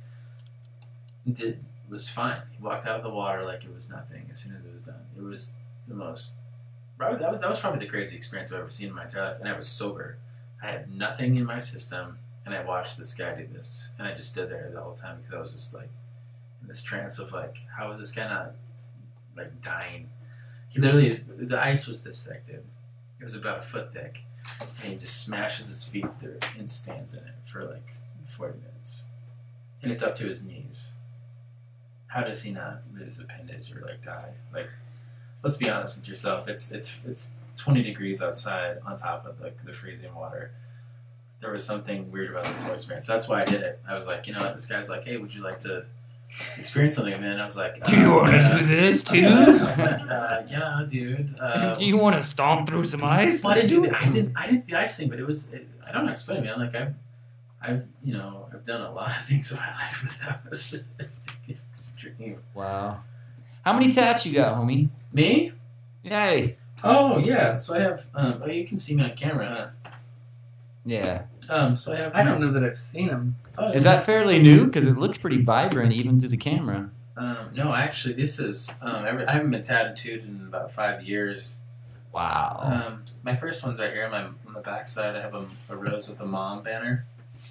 Speaker 3: did was fine. He walked out of the water like it was nothing as soon as it was done. It was the most probably that was that was probably the craziest experience I've ever seen in my entire life. And I was sober. I had nothing in my system, and I watched this guy do this, and I just stood there the whole time because I was just like in this trance of like, how is this guy not like dying? He literally the ice was this thick, dude. It was about a foot thick, and he just smashes his feet through it and stands in it for like forty minutes, and it's up to his knees. How does he not lose his appendage or like die? Like, let's be honest with yourself. It's it's it's twenty degrees outside on top of the, the freezing water. There was something weird about this whole experience. That's why I did it. I was like, you know what? This guy's like, hey, would you like to experience something? And I was like,
Speaker 1: do you
Speaker 3: uh,
Speaker 1: want to
Speaker 3: uh,
Speaker 1: do this
Speaker 3: I was
Speaker 1: too?
Speaker 3: like, I was like, uh, yeah, dude. Uh,
Speaker 1: do you want to stomp through some ice?
Speaker 3: Well, I
Speaker 1: Let's
Speaker 3: didn't
Speaker 1: do
Speaker 3: do the,
Speaker 1: it.
Speaker 3: I didn't I did the ice thing, but it was it, I don't know how to explain it, man. Like I've I've you know I've done a lot of things in my life, but that was extreme.
Speaker 1: Wow. How many tats you got, homie?
Speaker 3: Me?
Speaker 1: Yay.
Speaker 3: Oh yeah. So I have um. Oh, you can see me on camera, huh?
Speaker 1: Yeah.
Speaker 3: Um. So I have.
Speaker 2: I don't know that I've seen him.
Speaker 3: Oh,
Speaker 1: Is that fairly new? Because it looks pretty vibrant even through the camera.
Speaker 3: Um. No, actually, this is. Um. I haven't been tattooed in about five years.
Speaker 1: Wow.
Speaker 3: Um. My first one's right here. My on the back side, I have a, a rose with a mom banner.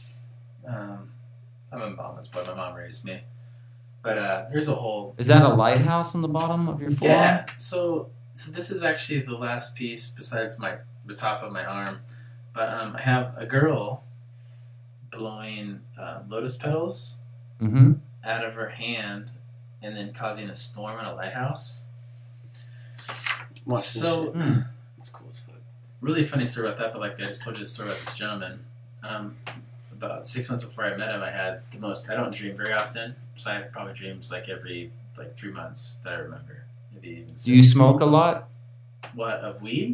Speaker 3: Um. I'm a mama's boy. My mom raised me. But uh, there's a whole.
Speaker 1: Is that a lighthouse on the bottom of your forearm?
Speaker 3: Yeah. So so this is actually the last piece besides my the top of my arm, but um, I have a girl blowing uh, lotus petals
Speaker 1: Mm-hmm.
Speaker 3: out of her hand, and then causing a storm in a lighthouse.
Speaker 4: Watch this
Speaker 3: So
Speaker 4: shit.
Speaker 1: Mm.
Speaker 4: It's cool as fuck.
Speaker 3: really funny story about that. But like I just told you the story about this gentleman. Um, about six months before I met him, I had the most. I don't dream very often, so I had probably dreams like every like three months that I remember. Maybe even.
Speaker 1: Do you
Speaker 3: six.
Speaker 1: smoke a lot?
Speaker 3: What of weed?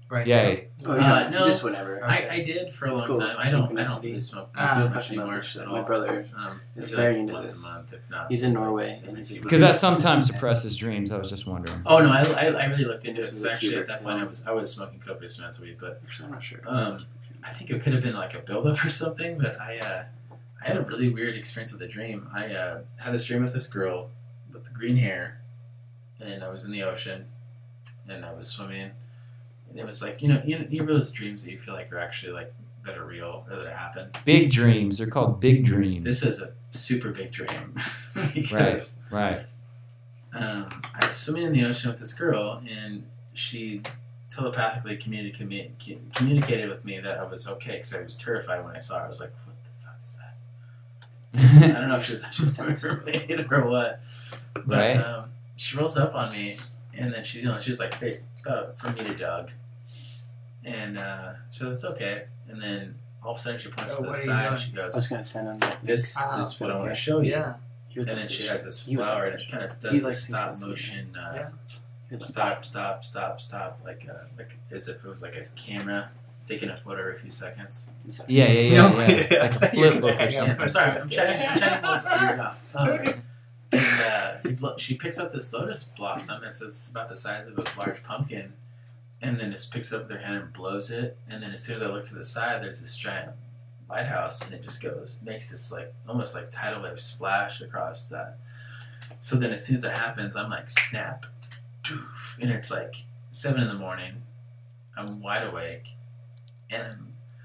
Speaker 2: right
Speaker 1: Yeah.
Speaker 2: now?
Speaker 4: Oh
Speaker 3: Uh,
Speaker 4: yeah,
Speaker 3: no.
Speaker 4: just whenever.
Speaker 3: I, I did for a
Speaker 4: It's
Speaker 3: long
Speaker 4: cool.
Speaker 3: time. I don't. I don't
Speaker 4: Synchronicity.
Speaker 3: really smoke
Speaker 2: Ah,
Speaker 3: weed
Speaker 4: I
Speaker 3: much
Speaker 4: fucking love
Speaker 3: anymore
Speaker 4: this shit.
Speaker 3: at
Speaker 4: My
Speaker 3: all.
Speaker 4: brother,
Speaker 3: Um,
Speaker 4: is
Speaker 3: maybe
Speaker 4: very
Speaker 3: like
Speaker 4: into
Speaker 3: once
Speaker 4: this.
Speaker 3: a month, if not.
Speaker 4: he's in Norway, and he's
Speaker 1: Because that sometimes suppresses dreams. I was just wondering.
Speaker 3: Oh no, I, I, I really looked into it
Speaker 4: This was
Speaker 3: because
Speaker 4: a
Speaker 3: actually
Speaker 4: Kubrick
Speaker 3: at that point I
Speaker 4: film.
Speaker 3: was I was smoking copious amounts of weed, but
Speaker 4: Actually, I'm not sure.
Speaker 3: Um, I think it could have been like a buildup or something. But I uh, I had a really weird experience with a dream. I uh, had this dream with this girl with the green hair, and I was in the ocean, and I was swimming, and it was like you know you know you have those dreams that you feel like are actually like that are real or that happen.
Speaker 1: Big dreams. They're called big dreams.
Speaker 3: This is a super big dream because
Speaker 1: Right.
Speaker 3: um, I was swimming in the ocean with this girl, and she telepathically communica- communicated with me that I was okay because I was terrified when I saw her. I was like, "What the fuck is that?" I don't know if she was actually mermaid or what. But,
Speaker 1: Right.
Speaker 3: Um, she rolls up on me, and then she, you know, she's like face uh, from me to Doug, and uh, she goes, "It's okay." And then all of a sudden she points
Speaker 2: Oh,
Speaker 3: to the
Speaker 2: what are you
Speaker 3: side, and
Speaker 2: doing?
Speaker 3: she
Speaker 4: I was
Speaker 3: goes,
Speaker 4: gonna send him. That.
Speaker 3: "This
Speaker 2: Ah,
Speaker 3: is what I want to
Speaker 4: okay.
Speaker 3: show you."
Speaker 2: Yeah.
Speaker 4: You would
Speaker 3: And
Speaker 4: love
Speaker 3: then she
Speaker 4: this
Speaker 3: has
Speaker 4: shit.
Speaker 3: this
Speaker 4: You would love
Speaker 3: flower,
Speaker 4: this
Speaker 3: and it
Speaker 4: shit.
Speaker 3: kind of
Speaker 4: He
Speaker 3: does this
Speaker 4: likes
Speaker 3: stop
Speaker 4: synchronicity.
Speaker 3: motion. Uh,
Speaker 2: Yeah.
Speaker 4: You would love
Speaker 3: Stop, stop, stop, stop, like uh, like as if it was like a camera taking a photo every few seconds.
Speaker 4: I'm sorry.
Speaker 1: Yeah, yeah, yeah,
Speaker 2: No,
Speaker 1: yeah.
Speaker 2: yeah,
Speaker 1: Like a
Speaker 2: I thought you were
Speaker 1: flip book
Speaker 2: gonna
Speaker 1: or
Speaker 2: hang up.
Speaker 1: something.
Speaker 3: I'm sorry, I'm trying, I'm trying to close the ear off. Um, and uh, he blo- she picks up this lotus blossom. It's it's about the size of a large pumpkin, and then just picks it up with her hand and blows it. And then as soon as I look to the side, there's this giant lighthouse, and it just goes makes this like almost like tidal wave splash across that. So then as soon as that happens, I'm like snap, doof, and it's like seven in the morning. I'm wide awake, and I'm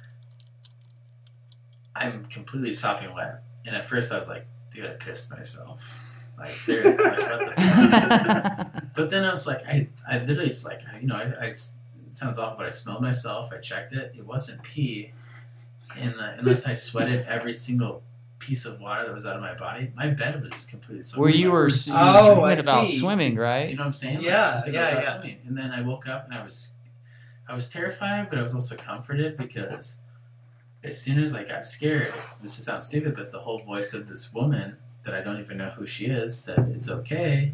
Speaker 3: I'm completely sopping wet. And at first I was like, dude, I pissed myself. Like, there's like, what the fuck? But then I was like, I, I literally, it's like, you know, I, I, it sounds awful, but I smelled myself. I checked it. It wasn't pee. And uh, unless I sweated every single piece of water that was out of my body, my bed was completely soaked.
Speaker 1: Where you
Speaker 3: wet.
Speaker 1: were, you were
Speaker 2: Oh,
Speaker 1: dreaming
Speaker 2: I
Speaker 1: about
Speaker 2: see.
Speaker 1: swimming,
Speaker 3: Do
Speaker 1: right?
Speaker 3: you know what I'm saying?
Speaker 2: Yeah,
Speaker 3: Like, because
Speaker 2: yeah,
Speaker 3: I was out
Speaker 2: yeah.
Speaker 3: swimming. And then I woke up and I was, I was terrified, but I was also comforted because as soon as I got scared, this sounds stupid, but the whole voice of this woman that I don't even know who she is said, "It's okay.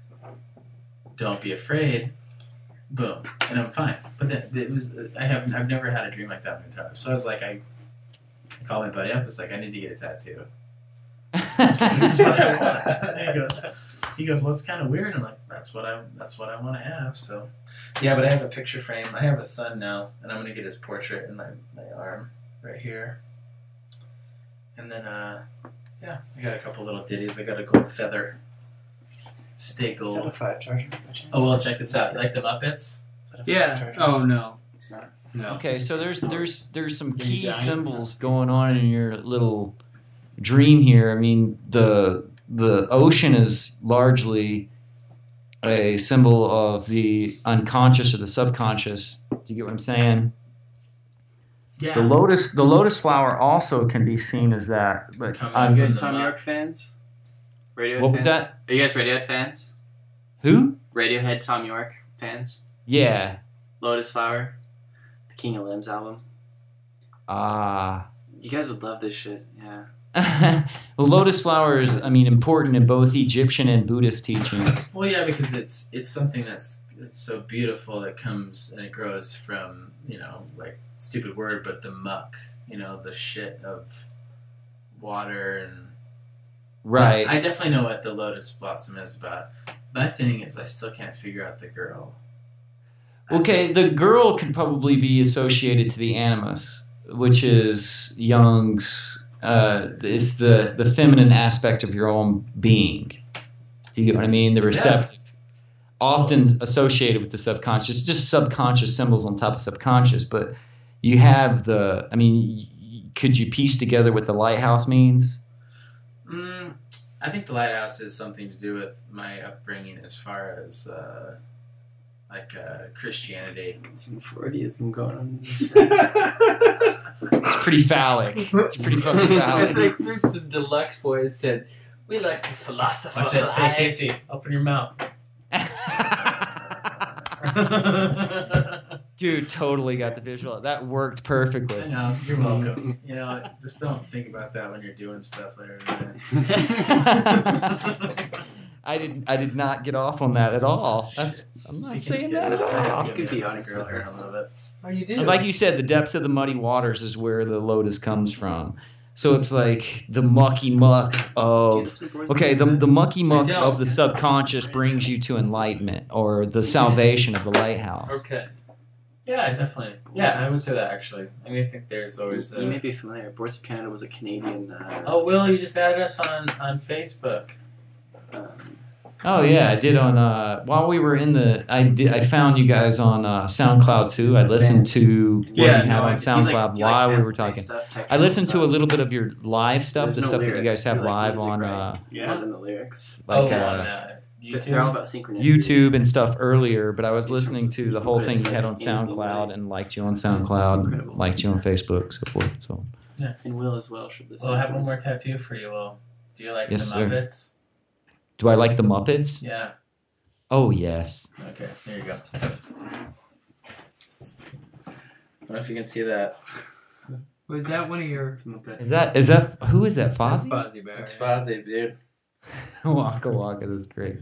Speaker 3: Don't be afraid." Boom, and I'm fine. But that it was I have I've never had a dream like that in my entire life. So I was like, I, I called my buddy up. I was like, I need to get a tattoo. This is what I want. And he goes, he goes, well, it's kind of weird. I'm like, that's what I that's what I want to have. So, yeah, but I have a picture frame. I have a son now, and I'm gonna get his portrait in my, my arm right here. And then, uh, yeah, I got a couple little ditties. I got a gold feather, stay
Speaker 4: Is that a
Speaker 3: gold.
Speaker 4: five charger? by chance?
Speaker 3: Oh well, check this out. You like the Muppets?
Speaker 4: Is that a five
Speaker 2: Yeah.
Speaker 4: charger?
Speaker 2: Oh no.
Speaker 4: It's not.
Speaker 2: No.
Speaker 1: Okay, so there's there's there's some
Speaker 4: Are you
Speaker 1: key
Speaker 4: dying?
Speaker 1: symbols going on in your little dream here. I mean, the the ocean is largely a symbol of the unconscious or the subconscious. Do you get what I'm saying?
Speaker 2: Yeah.
Speaker 1: The lotus the lotus flower also can be seen as that. But
Speaker 3: Coming
Speaker 1: I'm-
Speaker 4: Are you guys
Speaker 3: From the
Speaker 4: Tom
Speaker 3: map.
Speaker 4: York fans? Radiohead
Speaker 1: What was
Speaker 4: fans?
Speaker 1: that?
Speaker 4: Are you guys Radiohead fans?
Speaker 1: who?
Speaker 4: Radiohead Tom York fans?
Speaker 1: Yeah.
Speaker 4: Lotus Flower, the King of Limbs album.
Speaker 1: Ah.
Speaker 4: You guys would love this shit. Yeah.
Speaker 1: Well, lotus flower is, I mean, important in both Egyptian and Buddhist teachings.
Speaker 3: Well, yeah, because it's it's something that's it's so beautiful that comes and it grows from, you know, like stupid word, but the muck, you know, the shit of water and
Speaker 1: Right.
Speaker 3: I definitely know what the lotus blossom is about. My thing is, I still can't figure out the girl. I
Speaker 1: Okay,
Speaker 3: think-
Speaker 1: the girl can probably be associated to the animus, which is Jung's. Uh, it's the the feminine aspect of your own being. Do you get what I mean? The receptive, often associated with the subconscious, just subconscious symbols on top of subconscious. But you have the. I mean, y- could you piece together what the lighthouse means?
Speaker 3: Mm, I think the lighthouse has something to do with my upbringing as far as uh, like uh, Christianity.
Speaker 4: Some Freudianism going on. in this shit.
Speaker 1: It's pretty phallic. It's pretty fucking phallic.
Speaker 2: Like the deluxe boys said, we like to philosophize.
Speaker 3: Watch this. Hey, Casey, open your mouth.
Speaker 1: Dude, totally got the visual. That worked perfectly.
Speaker 3: I know, you're welcome. You know, just don't think about that when you're doing stuff later.
Speaker 1: I did. I did not get off on that at all. That's. I'm not
Speaker 3: Speaking
Speaker 1: saying
Speaker 3: of
Speaker 1: that at
Speaker 3: getting
Speaker 1: all.
Speaker 3: off,
Speaker 4: You could be
Speaker 3: yeah,
Speaker 4: honest
Speaker 3: girl
Speaker 4: with
Speaker 3: hair
Speaker 4: us.
Speaker 3: a little bit.
Speaker 2: Oh, you do.
Speaker 1: And like you said, the depths of the muddy waters is where the lotus comes from. So it's like the mucky muck
Speaker 4: Do you
Speaker 1: of.
Speaker 4: listen to Boards
Speaker 1: Okay,
Speaker 4: of
Speaker 1: the
Speaker 4: Canada?
Speaker 1: the mucky muck
Speaker 2: don't.
Speaker 1: of the subconscious brings you to enlightenment or the
Speaker 4: Synchronicity.
Speaker 1: salvation of the lighthouse.
Speaker 2: Okay.
Speaker 3: Yeah, definitely. Yeah, I would say that actually. I mean, I think there's always.
Speaker 4: You may
Speaker 3: Uh...
Speaker 4: be familiar. Boards of Canada was a Canadian. Uh,
Speaker 3: Oh, Will, you just added us on on Facebook.
Speaker 4: um,
Speaker 1: Oh yeah, I did on uh while we were in the I did I found you guys on uh, SoundCloud too. I
Speaker 4: It's
Speaker 1: listened
Speaker 4: banned.
Speaker 1: to what
Speaker 3: Yeah,
Speaker 1: you had
Speaker 3: no,
Speaker 1: on
Speaker 3: I-
Speaker 4: do you like-
Speaker 1: SoundCloud
Speaker 4: do you like
Speaker 1: while we were
Speaker 4: sample-based
Speaker 1: talking.
Speaker 4: stuff,
Speaker 1: I
Speaker 4: textual
Speaker 1: listened to a
Speaker 4: stuff?
Speaker 1: little bit of your live stuff,
Speaker 4: There's
Speaker 1: the
Speaker 4: no
Speaker 1: stuff that you
Speaker 4: lyrics.
Speaker 1: guys have
Speaker 4: You like
Speaker 1: live
Speaker 4: music,
Speaker 1: on
Speaker 4: right?
Speaker 1: uh
Speaker 3: Yeah.
Speaker 4: More than the lyrics.
Speaker 1: like
Speaker 3: oh,
Speaker 1: uh,
Speaker 3: on uh,
Speaker 4: They're-
Speaker 3: YouTube.
Speaker 4: They're all about synchronicity.
Speaker 1: YouTube and stuff earlier, but I was
Speaker 4: In terms
Speaker 1: listening
Speaker 4: of-
Speaker 1: to
Speaker 4: you
Speaker 1: the
Speaker 4: can
Speaker 1: whole
Speaker 4: put it
Speaker 1: thing you
Speaker 4: to
Speaker 1: had on
Speaker 4: anything, really.
Speaker 1: SoundCloud and liked you on
Speaker 4: It's
Speaker 1: SoundCloud,
Speaker 4: incredible.
Speaker 1: liked you on Facebook, so forth. So
Speaker 4: And Will as well should listen.
Speaker 3: Well, I have
Speaker 4: to
Speaker 3: one
Speaker 4: us.
Speaker 3: more tattoo for you, Will. Do you like
Speaker 1: Yes,
Speaker 3: the
Speaker 1: sir.
Speaker 3: Muppets?
Speaker 1: do I like the Muppets?
Speaker 3: Yeah.
Speaker 1: Oh yes.
Speaker 3: Okay, here you go. I don't know if you can see that.
Speaker 2: Was that one of your?
Speaker 4: It's Muppet.
Speaker 1: Is that is that who is that?
Speaker 2: That's
Speaker 1: Fozzie?
Speaker 2: Fozzie Bear.
Speaker 3: It's Fozzie, dude.
Speaker 1: Waka Waka, that's great.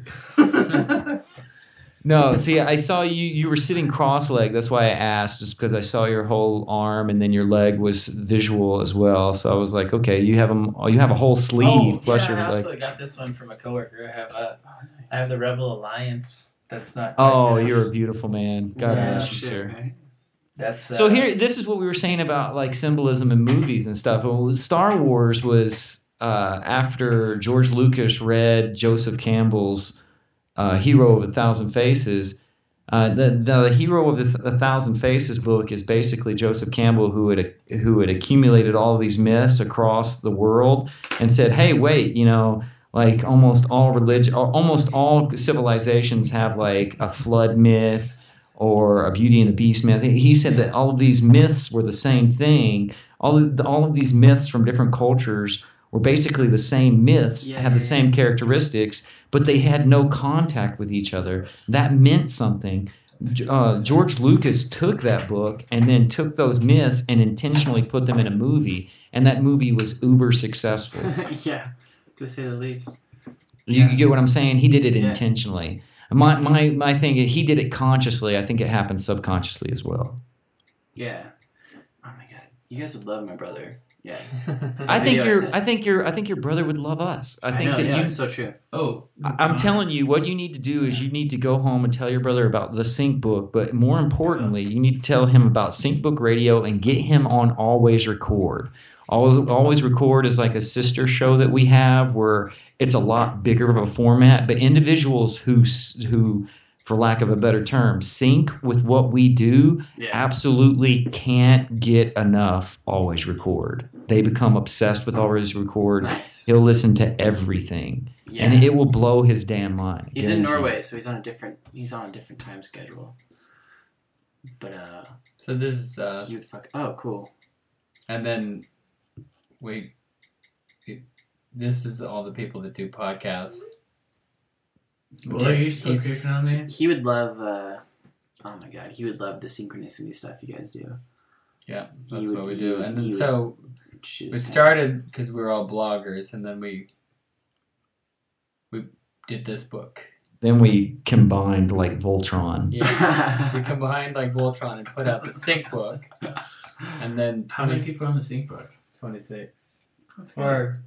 Speaker 1: No, see, I saw you. You were sitting cross-legged. That's why I asked, just because I saw your whole arm, and then your leg was visual as well. So I was like, okay, you have a you have a whole sleeve
Speaker 3: Oh,
Speaker 1: plus
Speaker 3: yeah,
Speaker 1: your
Speaker 3: I
Speaker 1: like.
Speaker 3: also got this one from a coworker. I have a, I have the Rebel Alliance. That's not.
Speaker 1: Oh,
Speaker 3: quite
Speaker 1: you're a
Speaker 3: finished.
Speaker 1: beautiful man. God
Speaker 3: Yeah,
Speaker 1: bless you,
Speaker 4: Shit,
Speaker 1: sir.
Speaker 4: right?
Speaker 3: That's uh,
Speaker 1: So here, this is what we were saying about like symbolism in movies and stuff. Well, Star Wars was uh, after George Lucas read Joseph Campbell's uh, Hero of a Thousand Faces. Uh, the the Hero of the Th- a Thousand Faces book is basically Joseph Campbell who had who had accumulated all of these myths across the world and said, "Hey, wait, you know." Like almost all religion, almost all civilizations have like a flood myth or a Beauty and the Beast myth. He said that all of these myths were the same thing. All of, the, all of these myths from different cultures were basically the same myths,
Speaker 4: Yeah,
Speaker 1: had the
Speaker 4: yeah,
Speaker 1: same characteristics, but they had no contact with each other. That meant something. Uh, George Lucas took that book and then took those myths and intentionally put them in a movie, and that movie was uber successful.
Speaker 4: Yeah, to say the least.
Speaker 1: You,
Speaker 4: Yeah.
Speaker 1: you get what I'm saying? He did it
Speaker 4: Yeah.
Speaker 1: intentionally. My my my thing is he did it consciously. I think it happened subconsciously as well.
Speaker 4: Yeah. Oh my god, you guys would love my brother. Yeah.
Speaker 1: I think
Speaker 4: Video I
Speaker 1: your
Speaker 4: sent.
Speaker 1: I think your I think your brother would love us. I think
Speaker 4: know,
Speaker 1: that
Speaker 4: yeah,
Speaker 1: you.
Speaker 4: it's so true.
Speaker 3: Oh,
Speaker 1: I- I'm telling you, what you need to do is you need to go home and tell your brother about the Sync Book, but more importantly, you need to tell him about Sync Book Radio and get him on Always Record. Always, Always Record is like a sister show that we have where it's a lot bigger of a format, but individuals who s- who, for lack of a better term, sync with what we do
Speaker 4: Yeah.
Speaker 1: absolutely can't get enough Always Record. They become obsessed with Always Record.
Speaker 4: Nice.
Speaker 1: He'll listen to everything.
Speaker 4: Yeah.
Speaker 1: And it will blow his damn mind.
Speaker 4: He's in
Speaker 1: Guaranteed.
Speaker 4: Norway, so he's on a different. He's on a different time schedule. But uh,
Speaker 2: So this is us,
Speaker 4: he would fuck. Oh, cool.
Speaker 2: and then we. it- This is all the people that do podcasts.
Speaker 3: Well, are you still
Speaker 2: He's-
Speaker 3: creeping on me?
Speaker 4: He would love. Uh, oh my god, he would love the synchronicity stuff you guys do.
Speaker 2: Yeah,
Speaker 4: He
Speaker 2: that's
Speaker 4: would-
Speaker 2: what we
Speaker 4: he
Speaker 2: do.
Speaker 4: would-
Speaker 2: And then
Speaker 4: he would
Speaker 2: so
Speaker 4: Shoot
Speaker 2: it
Speaker 4: his hands.
Speaker 2: started because we were all bloggers, and then we we did this book.
Speaker 1: Then we combined like Voltron.
Speaker 2: Yeah, we combined like Voltron and put out the Sync Book, and then
Speaker 3: How many people are on the sync book?
Speaker 2: twenty-six
Speaker 3: That's good.
Speaker 2: or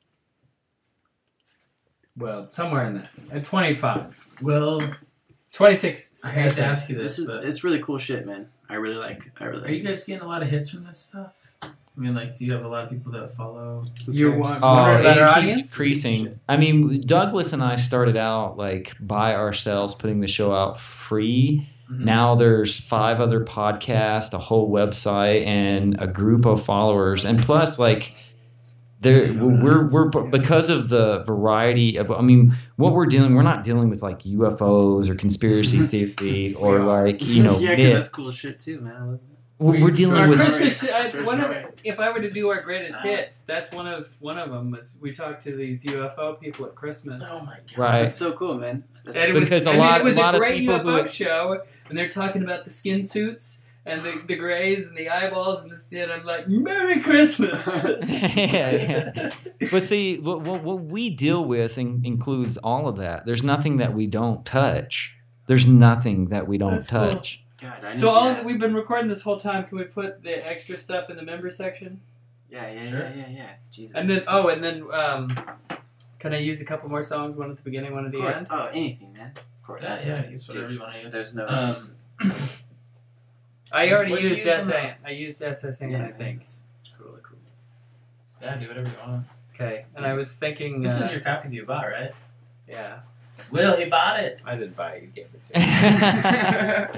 Speaker 2: well, somewhere in that. At twenty-five.
Speaker 3: Well,
Speaker 2: twenty-six.
Speaker 3: I hate to ask you
Speaker 4: This
Speaker 3: this,
Speaker 4: is
Speaker 3: but
Speaker 4: it's really cool shit, man. I really like. I really.
Speaker 3: are
Speaker 4: like
Speaker 3: you guys
Speaker 4: this.
Speaker 3: getting a lot of hits from this stuff? I mean, like, do you have a lot of people that follow?
Speaker 4: Who
Speaker 2: You're
Speaker 4: cares?
Speaker 2: one-
Speaker 1: Oh,
Speaker 2: Wonder about
Speaker 1: it
Speaker 2: our
Speaker 1: keeps
Speaker 2: audience?
Speaker 1: increasing. I mean, Douglas and I started out like by ourselves, putting the show out free.
Speaker 3: Mhm.
Speaker 1: Now there's five other podcasts, a whole website, and a group of followers, and plus like. There, we're we're because of the variety of. I mean, what we're dealing, we're not dealing with like U F Os or conspiracy theory or like you know
Speaker 4: yeah, because
Speaker 1: myth.
Speaker 4: that's cool shit too, man. I love that.
Speaker 1: We're, we're dealing
Speaker 2: Our
Speaker 1: with
Speaker 2: Christmas. I,
Speaker 4: George
Speaker 2: one of,
Speaker 4: Norway.
Speaker 2: if I were to do our greatest hits, that's one of one of them. Was we talked to these U F O people at Christmas.
Speaker 3: Oh my god!
Speaker 1: right.
Speaker 4: That's so cool, man. That's
Speaker 2: And it was,
Speaker 1: Because a
Speaker 2: I mean,
Speaker 1: lot-
Speaker 2: it was
Speaker 1: a lot
Speaker 2: a
Speaker 1: of
Speaker 2: great
Speaker 1: people
Speaker 2: U F O
Speaker 1: who-
Speaker 2: show, and they're talking about the skin suits, and the, the grays and the eyeballs and the skin. I'm like, Merry Christmas.
Speaker 1: yeah, yeah. But see, what, what, what we deal with in, includes all of that. There's nothing that we don't touch. There's nothing that we don't
Speaker 2: That's cool.
Speaker 1: touch.
Speaker 4: God, I
Speaker 2: So
Speaker 4: need
Speaker 2: all
Speaker 4: that.
Speaker 2: that we've been recording this whole time, can we put the extra stuff in the member section?
Speaker 4: Yeah, yeah,
Speaker 3: Sure.
Speaker 4: yeah, yeah, yeah. Jesus.
Speaker 2: And then oh, and then um, can I use a couple more songs? One at the beginning, one at
Speaker 4: Of
Speaker 2: the
Speaker 4: course.
Speaker 2: end.
Speaker 4: Oh, anything, man. Of course.
Speaker 3: Yeah, yeah, use whatever you want to use.
Speaker 4: There's no
Speaker 3: Um,
Speaker 4: issues.
Speaker 2: I already
Speaker 3: What'd you
Speaker 2: used
Speaker 3: use
Speaker 2: S
Speaker 3: on
Speaker 2: A. I used S S A,
Speaker 4: Yeah,
Speaker 2: I think.
Speaker 4: It's really cool.
Speaker 3: yeah, do whatever you want.
Speaker 2: Okay, and I was thinking.
Speaker 3: This
Speaker 2: uh,
Speaker 3: is your copy you bought, right?
Speaker 2: yeah.
Speaker 3: Will, he bought it.
Speaker 2: I didn't buy it. You gave it to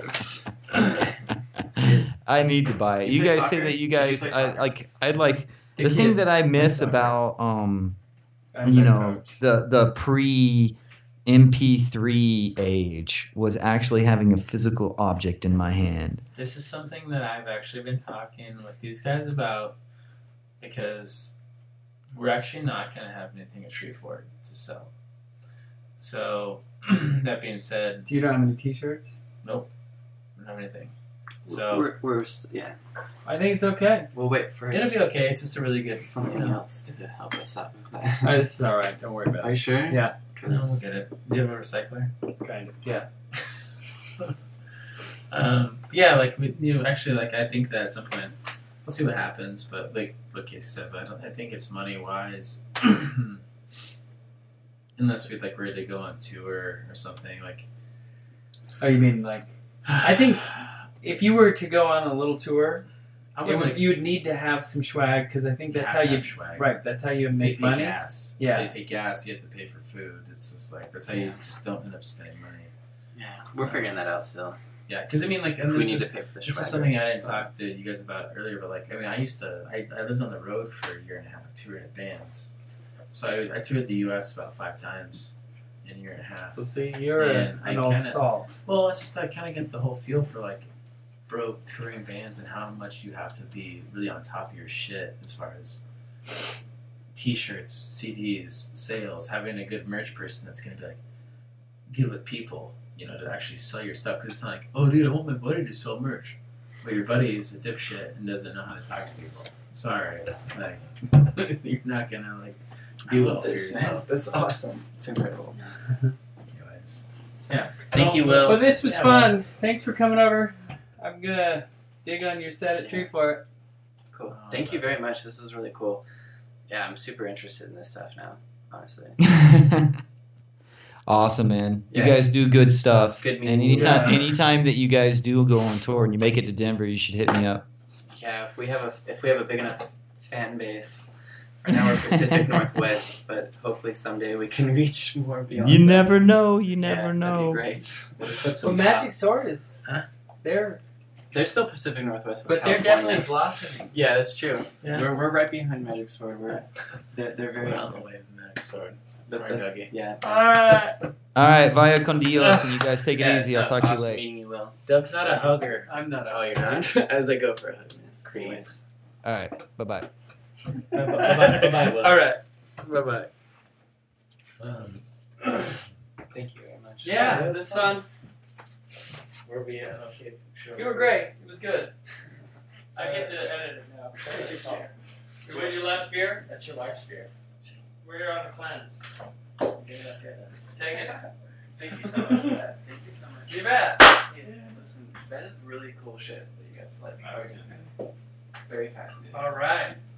Speaker 2: me.
Speaker 1: I need to buy it.
Speaker 4: You
Speaker 1: You
Speaker 4: play
Speaker 1: guys say
Speaker 4: soccer?
Speaker 1: that you
Speaker 4: Did you
Speaker 1: guys,
Speaker 4: play
Speaker 1: I,
Speaker 4: soccer?
Speaker 1: like, I'd like
Speaker 2: The
Speaker 1: the thing
Speaker 2: kids
Speaker 1: that I
Speaker 2: play
Speaker 1: miss
Speaker 2: soccer.
Speaker 1: about, um,
Speaker 2: I'm
Speaker 1: you
Speaker 2: their
Speaker 1: know,
Speaker 2: coach.
Speaker 1: the the pre M P three age was actually having a physical object in my hand.
Speaker 3: This is something that I've actually been talking with these guys about because we're actually not going to have anything at Treefort to sell. So, that being said,
Speaker 2: Do you know how many T-shirts?
Speaker 3: nope, we don't have anything. So,
Speaker 4: we're, we're st- yeah.
Speaker 2: I think it's okay.
Speaker 4: We'll wait for
Speaker 3: it'll be okay. It's just a really good, you
Speaker 4: something
Speaker 3: know,
Speaker 4: else to help us out with that.
Speaker 2: Uh, It's all right. Don't worry about
Speaker 4: Are
Speaker 2: it.
Speaker 4: you sure?
Speaker 2: Yeah,
Speaker 3: no, we'll get it. Do you have a recycler?
Speaker 2: kind of. Yeah.
Speaker 3: um, yeah, like we, you know, actually, like I think that at some point we'll see what happens. But like what Casey said, but I don't. I think it's money wise, unless we'd like ready to go on tour or something. Like,
Speaker 2: Oh, you mean like? I think if you were to go on a little tour,
Speaker 3: I
Speaker 2: it
Speaker 3: would
Speaker 2: would,
Speaker 3: like
Speaker 2: you would need to have some swag because I think
Speaker 3: you
Speaker 2: that's
Speaker 3: have
Speaker 2: how
Speaker 3: to
Speaker 2: you
Speaker 3: have swag.
Speaker 2: right. That's how you
Speaker 3: So you
Speaker 2: make
Speaker 3: pay
Speaker 2: money.
Speaker 3: gas.
Speaker 2: Yeah.
Speaker 3: So you pay gas, you have to pay for food. It's just like that's how you
Speaker 2: Yeah.
Speaker 3: just don't end up spending money.
Speaker 4: Yeah, we're figuring that out still.
Speaker 3: Yeah, because I mean, like,
Speaker 4: If
Speaker 3: and
Speaker 4: we
Speaker 3: this
Speaker 4: need
Speaker 3: is,
Speaker 4: to pay for the
Speaker 3: this is
Speaker 4: swag,
Speaker 3: something I
Speaker 4: right?
Speaker 3: didn't
Speaker 4: So-
Speaker 3: talk to you guys about earlier. But like, I mean, I used to, I, I lived on the road for a year and a half, touring at bands. So I, I toured the U S about five times in a year and a half.
Speaker 2: So see, you're a,
Speaker 3: And
Speaker 2: an
Speaker 3: I
Speaker 2: old
Speaker 3: kinda-
Speaker 2: salt.
Speaker 3: Well, it's just I kind of get the whole feel for like broke touring bands and how much you have to be really on top of your shit as far as T-shirts, C Ds, sales, having a good merch person that's gonna be like get with people, you know, to actually sell your stuff. Because it's not like, oh, dude, I want my buddy to sell merch, but your buddy is a dipshit and doesn't know how to talk to people. Sorry, like you're not gonna like
Speaker 4: I
Speaker 3: do
Speaker 4: love
Speaker 3: well for
Speaker 4: this, man.
Speaker 3: yourself.
Speaker 4: That's awesome. It's incredible.
Speaker 3: Anyways, yeah.
Speaker 4: Thank you,
Speaker 3: Well,
Speaker 4: Will.
Speaker 2: Well, this was
Speaker 3: Yeah,
Speaker 2: fun. Thanks for coming over. I'm gonna dig on your set at Treefort.
Speaker 4: Cool. Thank you very much. This is really cool. Yeah, I'm super interested in this stuff now, honestly.
Speaker 1: Awesome, man.
Speaker 4: Yeah.
Speaker 1: You guys do good
Speaker 4: It's
Speaker 1: stuff.
Speaker 4: good
Speaker 1: And
Speaker 4: meeting you.
Speaker 1: anytime,
Speaker 2: Yeah.
Speaker 1: anytime that you guys do go on tour and you make it to Denver, you should hit me up.
Speaker 4: Yeah, if we have a if we have a big enough fan base. Right now we're Pacific Northwest, but hopefully someday we can reach more beyond.
Speaker 1: You
Speaker 4: that.
Speaker 1: never know. You
Speaker 4: Yeah,
Speaker 1: never
Speaker 4: That'd
Speaker 1: know.
Speaker 4: be great.
Speaker 3: We'll put
Speaker 2: Well,
Speaker 3: some
Speaker 2: Magic Sword is
Speaker 3: Huh?
Speaker 2: they're,
Speaker 4: They're still Pacific Northwest,
Speaker 2: but they're
Speaker 4: California.
Speaker 2: definitely blossoming.
Speaker 4: Yeah, that's true.
Speaker 3: Yeah.
Speaker 4: We're, we're right behind Magic Sword. We're they're, they're very
Speaker 3: We're on the way to the next sword.
Speaker 4: that-
Speaker 3: Right,
Speaker 4: that's-
Speaker 3: Dougie.
Speaker 4: yeah.
Speaker 2: Alright.
Speaker 1: All right, via con Dios, and you guys take it
Speaker 4: Yeah,
Speaker 1: easy. I'll
Speaker 4: no,
Speaker 1: talk
Speaker 4: it's
Speaker 1: to you
Speaker 4: awesome
Speaker 1: later.
Speaker 4: meeting you, Will.
Speaker 3: Doug's not a hugger.
Speaker 2: I'm not
Speaker 4: Oh,
Speaker 2: a
Speaker 4: you're not. As I go for a hug, man. Anyways.
Speaker 1: All right, bye bye.
Speaker 3: Bye bye. Bye bye.
Speaker 2: Alright. Bye bye.
Speaker 3: Um,
Speaker 4: Thank you very much.
Speaker 2: Yeah,
Speaker 3: it
Speaker 2: it
Speaker 3: was
Speaker 2: was
Speaker 3: fun.
Speaker 2: fun.
Speaker 3: where are we at? Okay, sure.
Speaker 2: You were great. It was good.
Speaker 3: So-
Speaker 2: I get to edit it now. You want your last beer?
Speaker 3: That's your wife's beer.
Speaker 2: We're on a cleanse.
Speaker 3: Get it up here then.
Speaker 2: Take it.
Speaker 4: Thank you so much for that. Thank you so much.
Speaker 2: You bet.
Speaker 4: Yeah, listen, that is really cool shit that you guys like.
Speaker 3: Oh,
Speaker 4: Very fascinating.
Speaker 2: All right.